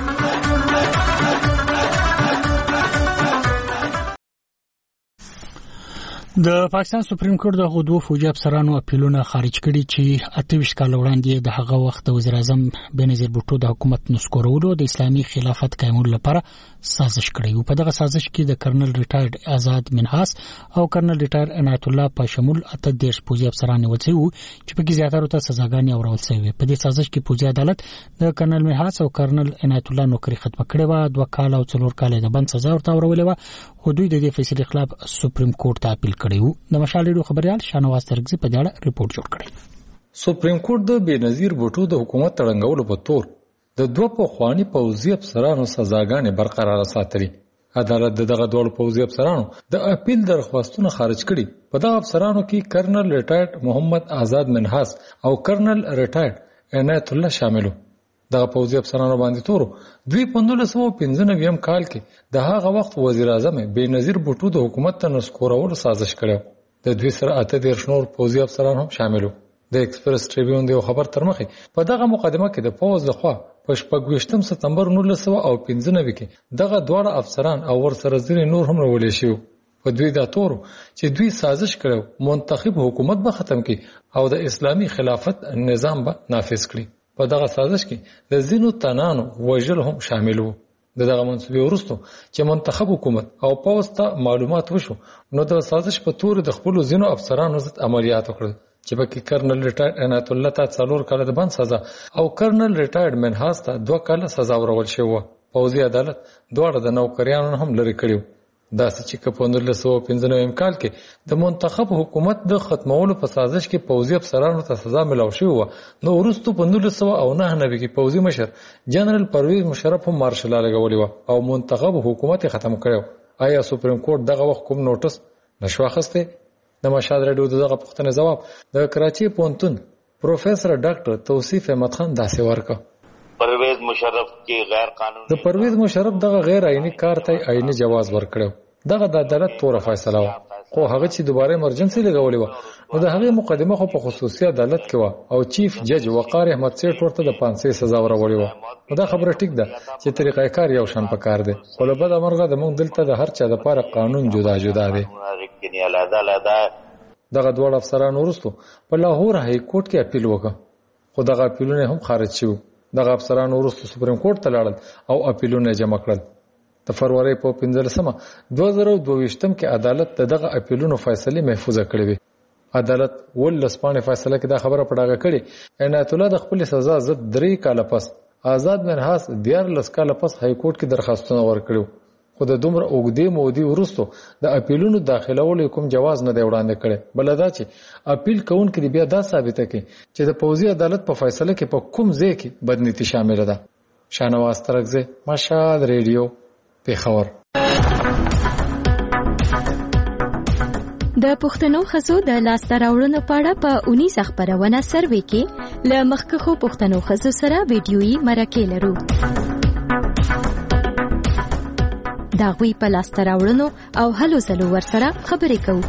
د پاکستان سپریم کورټ د غدو فوجي افسرانو اپیلونه خارج کړي چې اته ویشت کال وړاندې د هغه وخت د وزیر اعظم بنظیر بوټو د حکومت نسکورولو د اسلامي خلافت قائمولو لپاره سازش کړی و. په دغه سازش کې د کرنل ریټایرډ آزاد منحاس او کرنل ریټایر عنایت الله په شمول اته دیرش فوجي افسران نیول شوي چې په کې زیاتره ته سزاګانې اورول شوې. په دې سازش کې فوجي عدالت د کرنل منحاس او کرنل عنایت الله نوکری ختم کړې و. دوه کال او څلور کال د بند سزا ورته اورولې و خو دوی د دې فیصلې خلاف سپریم کورټ ته اپیل کړی و. د مشال ریډیو خبريال شانواز ترګزي په دې اړه ریپورت جوړ کړی. سپریم کورټ د بنظیر بوټو د حکومت تړنګولو په تور د دوه پخوانی پوځي افسرانو سزاګانې برقرار ساتلي. عدالت دغه ډول پوځي افسرانو د اپیل درخواستونه خارج کړي. په دغه افسرانو کې کرنل ریټایرډ محمد آزاد منحاس او کرنل ریټایرډ عنایت الله شاملو. دغه پوځي افسرانو باندې تورو دوی په نولس سوه پنځه نوي کال کې د هغه وخت وزیر اعظم بنظیر بوټو د حکومت ته نسکورولو سازش کړو. د دوی سره اته دیرش نور پوځي افسران هم شاملو. د ایکسپریس ټریبیون د خبر تر مخې په دغه مقدمه کې د پوځ لخوا په شپږویشتم سپتمبر نولس سوه او پنځه نوي کې دغه دواړه افسران او ورسره ځینې نور هم راولې شوي. په دوی دا تورو چې دوی سازش کړو منتخب حکومت به ختم کړي او د اسلامي خلافت نظام به نافذ کړي. په دغه سازش کې د ځینو تنانو وژل هم شامل وو. دغه منسوبې وروسته چې منتخب حکومت او پوځ ته معلومات وشو نو د سازش په تور د خپل ځینو افسرانو ضد عملیات وکړل چې پکې کرنل ریټایرډ عنایت الله ته څلور کاله د بند سزا او کرنل ریټایرډ منحاس ته دوه کاله سزا ورکول شوې. پوځي عدالت دواړه د نوکریانو هم لري کړیو. دا چې په نولس سوه پنځه نوي کال کې د منتخب حکومت د ختمولو په سازش کې پوځي افسرانو ته سزا ملو شوې وه، نو وروسته په نولس سوه او نهه نوي کې پوځي مشر جنرال پرویز مشرف هم مارشال لګولې وه او منتخب حکومت یې ختم کړی. آیا سپریم کورټ دغه وخت کوم نوټس نشو اخیستی؟ د مشهد راډیو دغه پوښتنې ځواب د کراچي پوهنتون پروفیسور ډاکټر توصیف احمد خان داسې ورکړ. پرویز مشرف کې غیر قانوني د پرویز مشرف دغه غیر آئینی کار ته آئینی جواز ورکړو. دغه د عدالت توره فیصله و، خو هغه چې دوباره ایمرجنسي لګولې و نو د هغې مقدمه خو په خصوصي عدالت کې و او چیف جج وقار احمد سیټ ورته د پانسۍ سزا ورولې و. نو دا خبره ټیک ده چې طریقه کار یو شان پکار دی، خو له بده مرغه زموږ دلته د هر چا لپاره قانون جدا جدا دی. دغه دواړه افسران وروسته په لاهور های کورټ کې اپیل وکړ، خو دغه اپیلونه هم خارج شوي. دغه افسران وروسته سپریم کورټ ته لاړل او اپیلونه جمع کړل. د فروری په پنځلسمه دوه زره دوه ویشتم کې عدالت دغه اپیلونو فیصله محفوظه کړې وي. عدالت ولس پانه فیصله کې دا خبره پړاګه کړې عنایت الله د خپل سزا ضد درې کاله پس آزاد منحاس دیارلس کاله پس های کورټ کې درخواستونه ورکړو، خو د دومره اوږدې مودې وروسته د اپیلونو داخلولو کوم جواز نه دی وړاندې کړی. بل دا چې اپیل کوونکي بیا دا ثابته کړي چې د پوځي عدالت په فیصله کې په کوم ځای کې بدنیتي شامل ده. شاهنواز ترکزی، مشهد ریډیو، پیښور. د پښتنو ښځو د لاسته راوړنو په اړه په اونیزه خپرونه سروې کې له مخکښو پښتنو ښځو سره ویډیويي مرکې لرو. د هغوی په لاسته راوړنو او هلو ځلو ورسره خبرې کوو.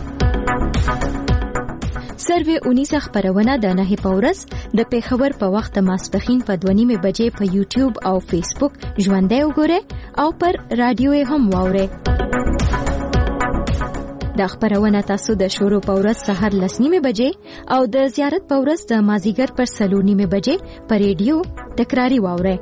سروې اونیزه خپرونه د نهه په ورځ د پیښور په وخت ماسپښین په دوه نیمې بجې په یوټیوب او فیسبوک ژوندۍ وګورئ او پر رادیو هم واورئ. دا خپرونه تاسو د شروع په ورځ سهار لس نیمې بجې او د زیارت په ورځ د مازیګر پر څلور نیمې بجې په ریډیو تکراری واورئ.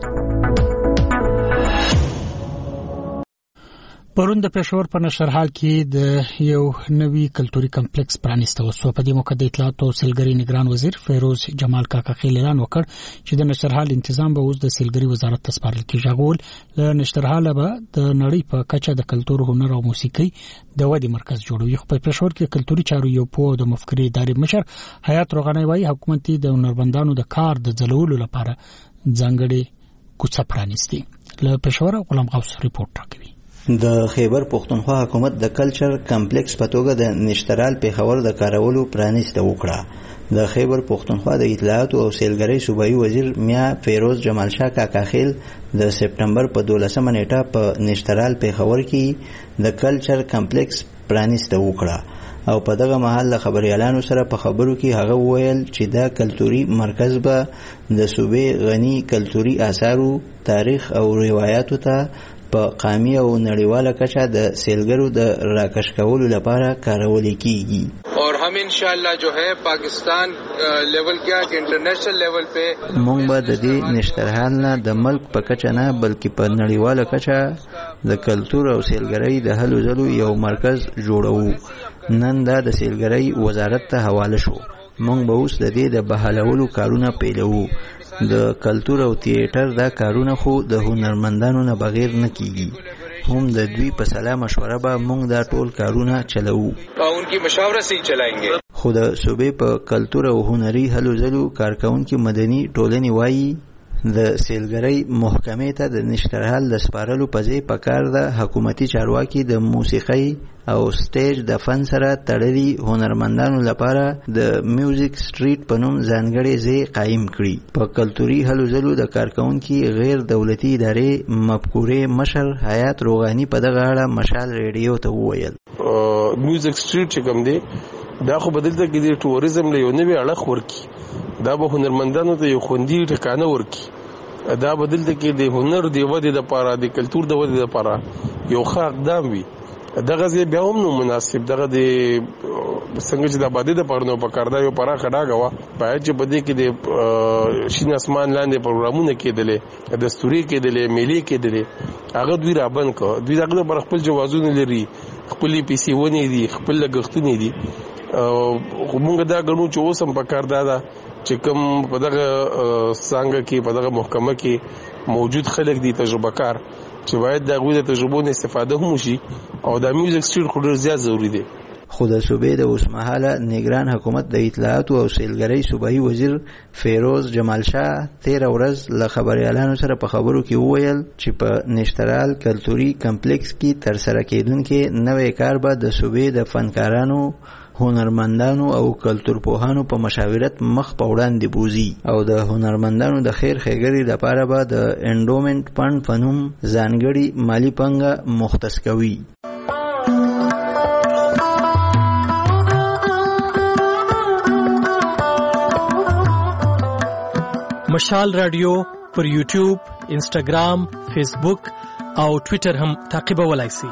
پرون د پېښور په نشرحال کې د یو نوي کلتوري کمپلیکس پرانیسته وسو. په دې موقع د اطلاعات او سیلګرۍ نگران وزیر فیروز جمال کاکا خیل اعلان وکړ چې د نشرحال تنظیم به اوس د سیلګرۍ وزارت ته سپارل کیږي. غول له نشرحال به د نړۍ په کچه د کلتور، هنر او موسیقۍ د ودې مرکز جوړوي. خو په پېښور کې کلتوري چارو یو په د مفکرې ادارې مشر حیات روغاني وايي حکومت د هنرمندانو د کار د ځلولو لپاره ځانګړي کوڅه پرانیستي. له پېښور غلام غوث ریپورت راکوي. د خیبر پښتونخوا حکومت د کلچر کمپلیکس په توګه د نشترال پیښور د کارولو پرانیسته وکړه. د خیبر پښتونخوا د اطلاعات او سیلګرۍ صوبایي وزیر میا فیروز جمال شاه کاکا خیل د سپټمبر په دولسمه نیټه په نشترال پیښور کې د کلچر کمپلیکس پرانیسته وکړه او په دغه مهال له خبريالانو سره په خبرو کې هغه وویل چې دا کلتوري مرکز به د صوبې غني کلتوري آثارو، تاریخ او روایتو ته په قومي او نړیواله کچه د سیلګرو د راکش کولو لپاره کارول کیږي. और हम इंशाल्लाह जो है पाकिस्तान लेवल क्या कि इंटरनेशनल लेवल पे موږ به د دې نشترحال نه د ملک په کچه نه بلکې په نړیواله کچه د کلتور او سیلګرۍ د هلو ځلو یو مرکز جوړو. نن دا د سیلګرۍ وزارت ته حواله شو. موږ به اوس د دې د بحالولو کارونه پیلوو. د کلتور او تیاتر دا کارونه خو د هنرمندانو نه بغیر نه کیږي. هم د دوی په سلا مشوره به موږ دا ټول کارونه چلوو. انکی مشاوره سي چلاएंगे. خو د صوبې په کلتور او هنري هلو ځلو کارکونکو مدني ټولنې وایي د سیلګرۍ محکمې ته د نشترحال د سپارلو په ځای په کار د حکومتي چارواکي د موسیقۍ او سټیج د فن سره تړلي هنرمندانو لپاره د میوزیک سټریټ په نوم ځانګړی ځای قایم کړي. په کلتوري هلو ځلو د کارکونکو غیر دولتي ادارې مفکورې مشر حیات روغاني په دغه اړه مشال ریډیو ته وویل میوزیک سټریټ چې کوم دی دا خو بدلته کې د ټوریزم له یو نوې اړه ورکی، دا به هنرمندانو ته یو خوندي ټکانه ورکی، دا بدلته کې د هنر د ودې لپاره د کلتور د ودې لپاره یو ښه اقدام وي. دغه ځای بیا هم نو مناسب دغه د څنګه چې د آبادۍ د پاره نو پکار دا یو پراخه ډاګه وه باید چې په دې کې د شین اسمان لاندې پروګرامونه کېدلې، دستوري کېدلې، میلې کېدلې، هغه دوی رابند کړه. دوی دغه لپاره خپل جوازونه لري، خپلې پیسې ونې دي، خپل لګښتونه دي. خو موږ دا ګڼو چې اوس هم پکار دا ده چې کوم په دغه څانګه کې په دغه محکمه کې موجود خلک دي تجربه کار، چې باید د غوښتنې تجربو نه استفاده هم وشي او د میوزیک سټریټ خو ډیر زیات ضروری دی. خو د صوبې د اوسمهاله نگران حکومت د اطلاعات او سیلګرۍ صوبایي وزیر فیروز جمال شاه تیر ورځ له خبريالانو سره په خبرو کې وویل چې په نشترال کلتوري کمپلیکس کې تر سره کېدونکې نوې کار به د صوبې د فنکارانو، هنرمندانو او کلتور پوهانو په مشاورت مخ په وړاندې بوزي او د هنرمندانو د خیر ښېګړې لپاره به د انډومنټ فند په نوم ځانګړي مالی پانګه مختص کوي. مشال رادیو پر یوټیوب، انسټاګرام، فیسبوک او ټوئیټر هم تعقیبولای شئ.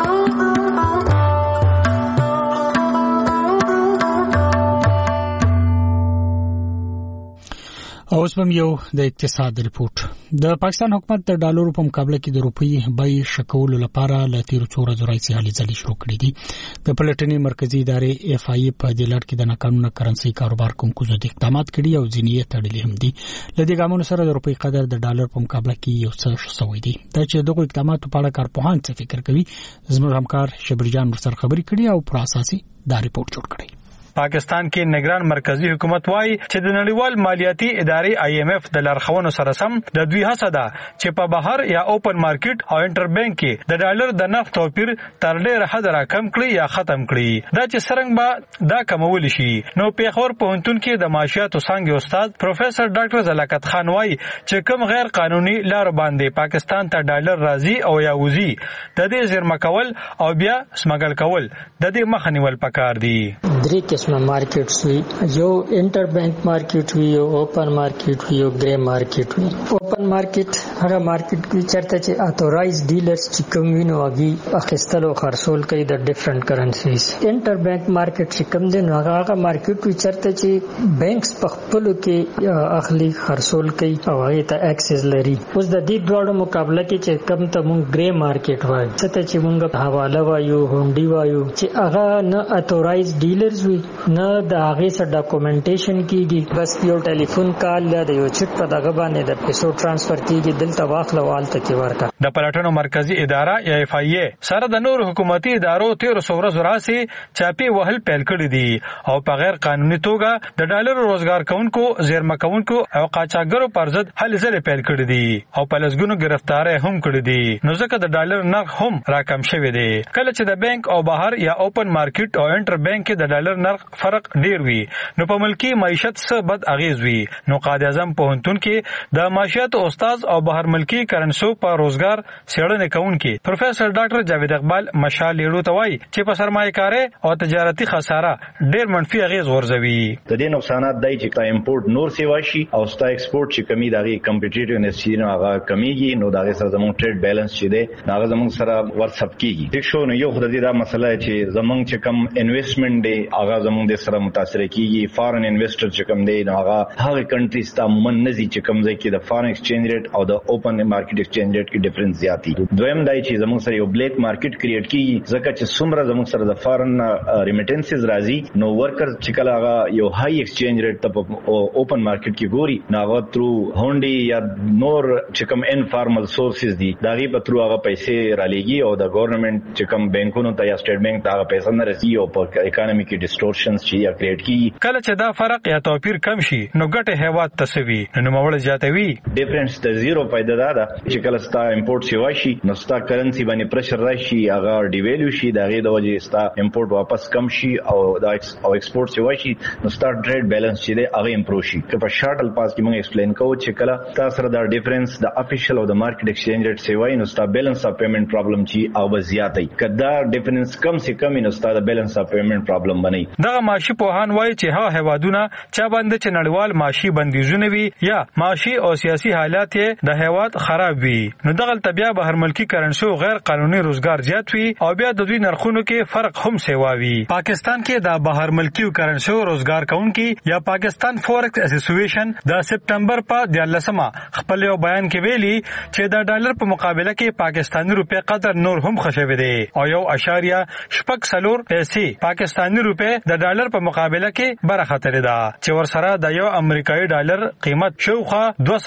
اوس هم یو د اقتصاد ریپورت. د پاکستان حکومت د ډالرو په مقابله کې د روپۍ بیې شکولو لپاره له تیرو څو ورځو راهیسې هلې ځلې شروع کړې دي. د پلټنې مرکزي ادارې اف آی په دې لړ کې د ناقانونه کرنسي کاروبار کوونکو ضد اقدامات کړي او ځینې یې تړلي هم دي. له دې ګامونو سره د روپۍ قدر د ډالر په مقابله کې یو څه شوی دی. دا چې دغه اقداماتو په اړه کارپوهان څه فکر کوي، زموږ همکار شبرجان ورسره خبرې کړي او پر اساسي دا ریپورت جوړ کړی. پاکستان کې نگران مرکزی حکومت وایي چې د نړیوال مالیاتي ادارې آی ایم ایف د لارښوونو سره سم د دوی هڅه ده چې په بهر یا اوپن مارکیټ او انټر بانک کې د ډالر د نرخ توپیر تر ډېره حد راکم کړي یا ختم کړي. دا چې څرنګه به دا کمول شي، نو پیښور پوهنتون کې د معاشیاتو څانګې استاد پروفیسور ډاکټر زلاکت خان وایي چې کوم غیر قانوني لار باندې پاکستان ته ډالر راځي او یا وزي، د دې زیرمه کول او بیا سمګل کول د دې مخه نیول پکار دي. درې قسمه مارکیټس وي، یو انټر بانک مارکیټ وي، یو اوپن مارکیټ وي، یو ګری مارکیټ وي. اوپن مارکیټ هغه مارکیټ کې چرته چې اتورایز ډیلرز چې کوم وي نو هغه اخیستل او خرڅول کوي د ډیفرنٹ کرنسیز. انټر بانک مارکیټ چې کوم دی نو هغه مارکیټ وي چرته چې بانکس په خپل کې اخلي خرڅول کوي او هغه ته اکسس لري. اوس د دې ډول مقابله کې چې کوم ته مونږ ګری مارکیټ وایو، څه چې مونږ حواله وایو، هونډي وایو، چې هغه نه اتورایز ډیلرز وي نه د هغه سره ډاکومنټیشن کیږي، بس یو ټلیفون کال یا د یو چټ په دغه باندې د پیسو ټرانسفر کیږي، دلته واخله والته کې ورکا. د پلاتونو مرکزی اداره یا اف آی ای سره د نور حکومتي ادارو تیر سوره زراسي چاپی وهل پیل کړی دي او په غیر قانوني توګه د ډالر روزګار کوونکو، زیرمه کوونکو او قاچاګرو پر ضد هلې ځلې پیل کړی دي او په لسګونو گرفتارې هم کړی دي. نو ځکه د ډالر نرخ هم راکم شوی دی. کله چې د بانک او بهر یا اوپن مارکیټ او انټر بانک کې د ډالر نرخ فرق ډیر وي، نو په ملکی معیشت څخه بد اغیز وي. نو قائد اعظم پوهنتون کې د معیشت استاد او بهر ملکی کرنسو په روزګار څېړنې کوونکی پروفیسور ډاکټر جاوید اقبال مشال لیړو ته وایي چې په سرمایه‌کاري او تجارتي خساره ډیر منفي اغیز ورزوي. د دې نقصانات دای چې تا امپورټ نور سیوا شي او ستا ایکسپورټ چې کمی دغه کمپټیټیونس شي نو هغه کمیږي، نو دغه سره زموږ ټریډ بیلانس چې دی هغه زموږ سره ورسب کیږي. ټیک شو، نو یو خدای دې دا مسله چې زموږ چې کم انویسټمنټ دی هغه زموږ د سره متاثر کیږي. فارن انویسټر چې کوم دی نو هغه هغه کنټریز ته عموماً نزي چې کوم ځای کې د فارن ایکسچینج ریټ او د اوپن مارکیټ ایکسچینج ریټ کې ډیفرنس زیاتی. دویم دای چې زموږ سره یو بلیک مارکیټ کریټ کیږي، ځکه چې څومره زموږ سره د فارن ریمیټنسز راځي نو ورکر چې کله هغه یو های ایکسچینج ریټ ته اوپن مارکیټ کې ګوري نو هغه ترو هونډي یا نور چې کوم انفارمل سورسز دي دغه په ترو هغه پیسې را لېږي او د ګورنمنت چې کوم بانکونو ته یا سټیټ بانک ته هغه پیسې نه رسي او په اکانومي کې ډیسټورشنز چې یا کریټ کیږي. کله چې دا فرق یا توپیر کم شي نو ګټه هیواد تسوي، نو موړ زیاتوي. ډیفرنس د زیرو پیدا ده چې کله ستا امپورټ شي واشي نو ستا کرنسی باندې پرشر راشي، هغه ډیویلیو شي، دغه د وجې ستا امپورټ واپس کم شي او دا او ایکسپورټ شي واشي نو ستا ټریډ بیلانس چې دی هغه امپروو شي. که په شارټ الفاظ کې موږ ایکسپلین کوو چې کله تاسو سره دا ډیفرنس د افیشل او د مارکیټ ایکسچینج ریټ سی وای نو ستا بیلانس اف پیمنٹ پرابلم چې او زیاتای، کدا ډیفرنس کم سي کم نو ستا د بیلانس اف پیمنٹ پرابلم بنئ. دغه ماشي پوهان وایي چې هغه هیوادونه چا باندې چې نړیوال ماشي بندیزونه وي یا ماشي او سیاسي حالات یې د هیواد خراب وي نو دغه طبيعه بهر ملکی کرنسو غیر قانوني روزګار زیات وي او بیا د دوی نرخونو کې فرق هم سیواوي. پاکستان کې د بهر ملکی کرنسو روزګار کوونکي یا پاکستان فورکس اسوسییشن د سپټمبر په دیارلسمه خپل یو بیان کې ویلي چې د ډالر په مقابله کې پاکستاني روپیا قدر نور هم خښوي دي او یو اشاریه شپږ سلور پیسې پاکستاني روپیا د ډالر په مقابله کې برخه ترې ده چې ورسره د یو امریکایي ډالر قیمت شوخه دوه سوه اته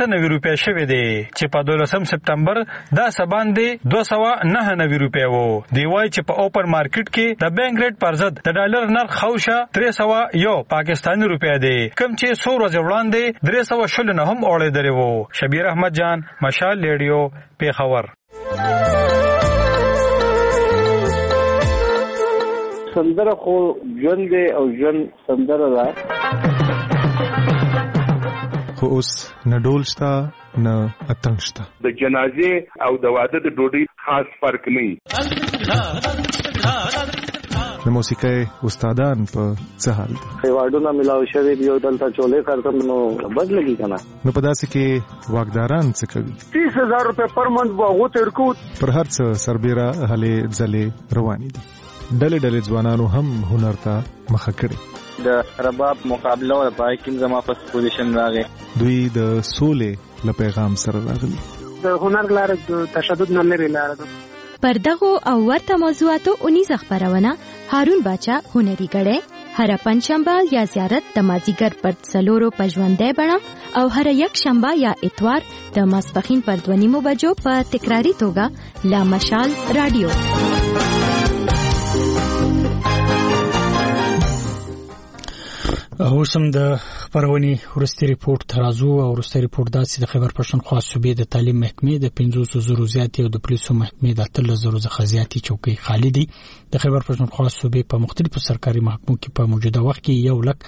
اته نوي روپیا شوې دي چې په دولسم سپتمبر دا سباندې دوه سوه نه نوي روپیا وو. دی وایي چې په اوپن مارکیټ کې د بانک ریټ پر ضد د ډالر نرخ خوشه درې سوه یو پاکستاني روپیا دی، کوم چې څو ورځې وړاندې درې سوه شل نه هم اوړېدلی وو. شبیر احمد جان، مشال ریډیو، پیښور. سندره خو ژوند دی او ژوند سندره ده، خو اوس نه ډول شته نه اتڼ شته. د جنازې او د واده د ډوډۍ خاص فرق نه وي. د موسیقۍ استادان په څه حال دي؟ ایوارډونه ملاو شوي دي او دلته چولې کارتم نو بد لګي که نه. نو په داسې کې واکداران څه کوي؟ تیس هزار روپۍ پر منت به هغو ته ورکوو. پر هر څه سربیره هلې ځلې روانې دي. ډلې ډلې ځوانانو هم هنر ته مخه کړې. د رباب مقابله او پای کې زما په پوزیشن راغی. دوی د سولې له پیغام سره راغلي. د هنر لاره د تشدد نه لري لاره ده. پر دغو او ورته موضوعاتو اونیزه خبرونه هارون باچا هنري غړې هر پنځشنبه یا زیارت د مازیګر پر څلورو په ژوندۍ بڼه او هر یک شنبه یا اتوار د ماسپخین پر دوه نیمو بجو په تکراری توګه لا مشال رادیو. اوسم د خبرونې ورستي ریپورت ترازو او ورستي ریپورت داسې د خیبر پښتونخوا صوبې د تعلیم محکمې د پنځوس زرو زیاتې او د پولیسو محکمې د اتلس زرو څخه زیاتې چوکۍ خالي دي. د خیبر پښتونخوا صوبې په مختلفو سرکاري محکمو کې په موجوده وخت کې یو لک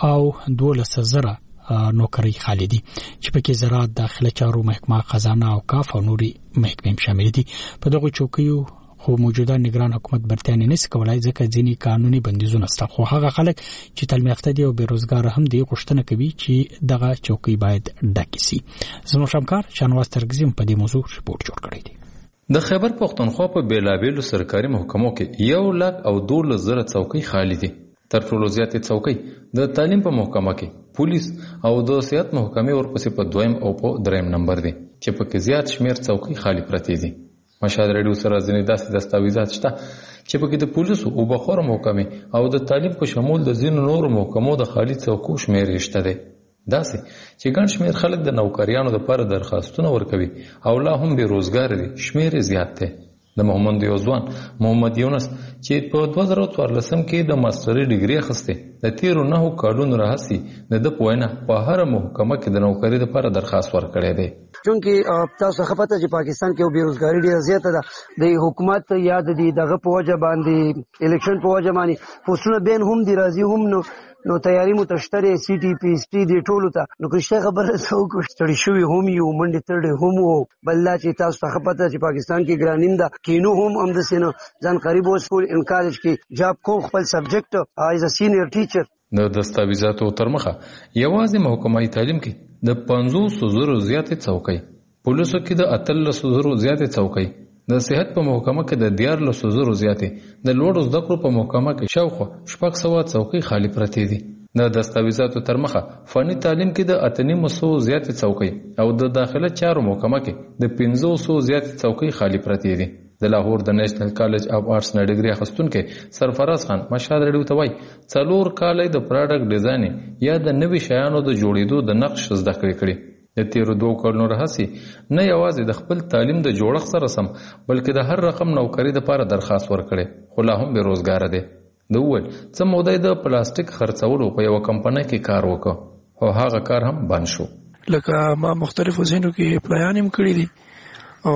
او دولس زره نوکری خالي دي چې پکې زراعت، داخله چارو محکمه، خزانه او کاف او نوري محکمې شامل دي. په دغه چوکیو خو موجوده نگران حکومت برتانیې نس کولای ځکه ځینی قانوني بندیزونه شته، خو هغه خلک چې تعلیم یافته دي او بیروزګار هم دي غوښتنه کوي چې دغه چوکۍ باید ډکې شي. زموږ همکار شانواز ترګزیم په دې موضوع ریپورت جوړ کړی دی. د خیبر پښتونخوا په بیلابیلو سرکاري محکمو کې یو لک او دولس زره څوکۍ خالي دي. تر ټولو زیاتې څوکۍ د تعلیم په محکمه کې پولیس او د صحت محکمې ورپسې په دویم او په دریم نمبر دي چې پکې زیات شمیر څوکۍ خالي پرتې دي. مشهد ریډیو سره ځینې داسې دستاویزات شته چې پکې د پولیسو او بخور محکمې او د تعلیم په شمول د ځینو نورو محکمو د خالي څوکو شمیر شته دی. داسې چې ګڼ شمیر خلک د نوکریانو لپاره درخواستونه ورکوي او لا هم بیروزګار دي، شمیر زیات دی. د محمد یو ځوان محمد یونس چې په دوه زره څوارلسم کې د ماستري ډیګري اخیستې د تیرو نهو کالونو راهیسې د ده په وینا په هره محکمه کې د نوکرۍ لپاره درخواست ورکړی دی. چونکې تاسو ښه پته چې پاکستان کې بیروزګاري ډېره زیاته ده، د حکومت یا د دغه په وجه باندې الیکشن په وجه باندې پوسټونه بین هم دي راځي هم نو نو تیاری مو تشتره سی ټي پی اس ټي دی ټولو ته نو کښته خبره څو کوشتړي شوی هم یو منډه تړي هم وو بللا چې تاسو ته پته چې پاکستان کې ګرانیم دا کینو هم هم د سینو ځان قریب سکول ان کالج کې جاب کوم خپل سبجیکټ ایز ا سینیئر ټیچر. د دستاویزاتو تر مخه یوازې محکمه تعلیم کې د پنځوس زرو زیاتې څوکۍ، پولیسو کې د اتلس زرو زیاتې څوکۍ، د صحت په محکمه کې د دیارلس زرو زیاتې، د لوړو زده کړو په محکمه کې شاوخوا شپږ سوه څوکۍ خالي پرتې دي. د دستاویزاتو تر مخه فني تعلیم کې د اته نیم سوه زیاتې څوکۍ او د داخله چارو محکمه کې د پنځه سوه زیاتې څوکۍ خالي پرتې دي. د لاهور د نېشنل کالج اف آرټس نه ډیګري اخیستونکی سرفراز خان مشهد ریډیو ته وایي څلور کاله د پراډکټ ډیزاینینګ یا د نوي شیانو د جوړېدو د نقش زده کړې کړي. د تیرو دوه کلونو راهیسې نه یوازې د خپل تعلیم د جوړښت سره سم بلکې د هر رقم نوکرۍ دپاره درخواست ورکړی، خو لا هم بېروزګاره دی. ده وویل څه موده یې د پلاستیک خرڅولو په یوه کمپنۍ کې کار وکړ او هغه کار هم بند شو. لکه ما مختلفو ځایونو کې اپلایان هم کړي دي او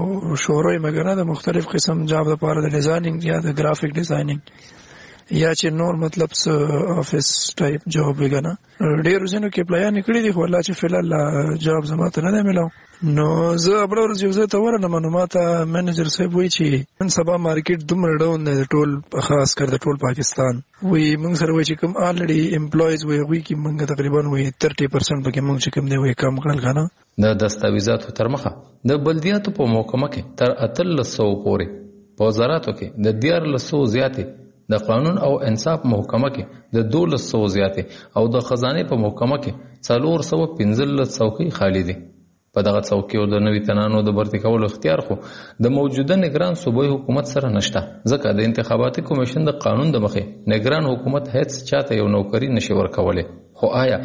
شروع یې مګنه د مختلف قسم جاب لپاره د ډیزاینینګ یا د ګرافیک ډیزاینینګ یا چې نور مطلب څه افیس ټایپ جاب وګنه ډېر ځینو کې اپلایان کړي دي، خو الله چې فلال جاب زما ته نه دی ملاو. نو زه بل ورځ یو ځای ته ورغلم نو ما ته منیجر صاحب وایي چې نن سبا مارکیټ دومره ډاون دی ټول خاص کر د ټول پاکستان وایي موږ سره وایي چې کوم آلریډي امپلایز وایي هغوی کې موږ تقریبا وایي ترټي پرسنټ پکې موږ چې کوم دی وایي کم کړل که نه. د دستاویزاتو تر مخه د بلدیاتو په محکمه کې تر اتلس سوو پورې، په وزاراتو کې د دیارلس سوو زیاتې، د قانون او انصاف محکمه کې د دولس سوو زیاتې او د خزانې په محکمه کې څلور سوه پنځلس څوکۍ خالي دي. په دغه څوکیو د نوي تنانو د برتي کولو اختیار خو د موجوده نگران صوبایي حکومت سره نشته، ځکه د انتخاباتي کمیشن د قانون د مخې نگران حکومت هیڅ چاته یو نوکري نشي ورکولی. خو آیا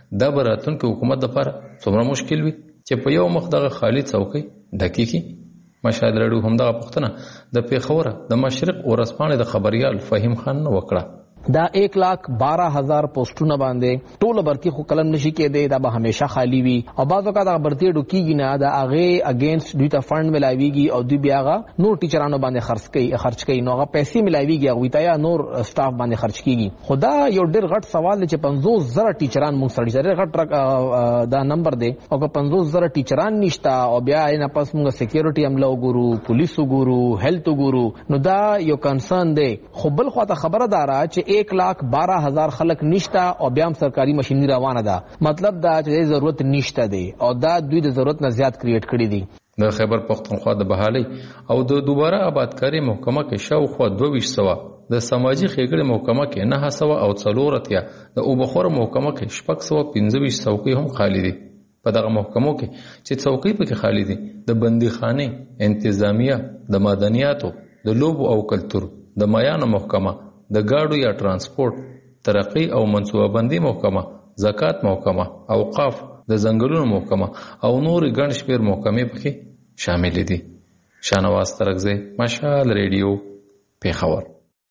دا به راتلونکي حکومت لپاره څومره مشکل وي چې په یو مخ دغه خالي څوکۍ ډکې کړي. مشاهد راډیو همدغه پوښتنه د پیښوره د مشرق ورځپاڼې د خبریال فهیم خان نه وکړه. دا ایک لاکھ بارہ ہزار پوسټونه باندې ټول برتی خو کلم نشي کېدی، دا به همیشه خالی وي او بعض وخت دا برتی ډوکیږي نه، دا هغه اگینست دوی ته فند ملایويږي او دوی بیا هغه نور ټیچرانو باندې خرڅ کوي خرچ کوي نو هغه پیسې ملایويږي هغه ته یا نور سټاف باندې خرچ کیږي. خدا یو ډېر غټ سوال دی چې پنځوس زره ټیچران مونږ سړي سره غټ دا نمبر دی او که پنځوس زره ټیچران نشتا او بیا نه پس مونږ سکیورټي عمله وګورو، پولیس وګورو، هیلث وګورو، نو دا یو کنسرن دی. خو بل خواته خبره دارا چې ایک لاکھ بارہ ہزار خلق نشتا او بیا هم سرکاري ماشيني روانه ده، مطلب دا چې ضرورت نشته دی او دا دوی د ضرورت نه زیات کریټ کړی دي. د خیبر پختونخوا د بحالي او د دوباره آبادکاری محکمه کې شاوخوا دوه ویشت سوه، د سماجی ښېګړې محکمه کې نهه سوه او څلور اتیا، د اوبخور محکمه کې شپږ سوه پنځه ویشت څوکۍ هم خالي دي. په دغه محکمو کې چې څوکۍ پکې خالي دي د بندیخانې، انتظامیه، د مدنیاتو، د لوبو او کلتور، د میانو محکمه، د گاډو یا ترانسپورت، ترقی او منصوبه بندی محکمه، زکات محکمه، اوقاف، د ځنګلونو محکمه او نور ګڼ شمېر محکمې پکې شامل دي. شاهنواز ترکزی، مشال ریډیو، پیښور.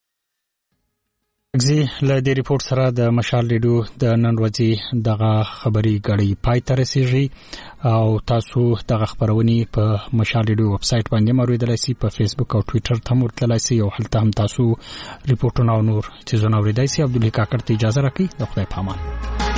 زی له دې ریپورت سره د مشال ریډیو د نن ورځې دغه خبري غړي پای ته رسیږي او تاسو دغه خبرونه په مشال ریډیو ویب سټ باندې موریدلای شئ، په فیسبوک او ټوئیټر ته ورتلای شئ او هلته هم تاسو ریپورتونه او نور چیزونه اوریدای شئ. عبدالله کاکړ ته اجازه راکړئ. د خدای په امان.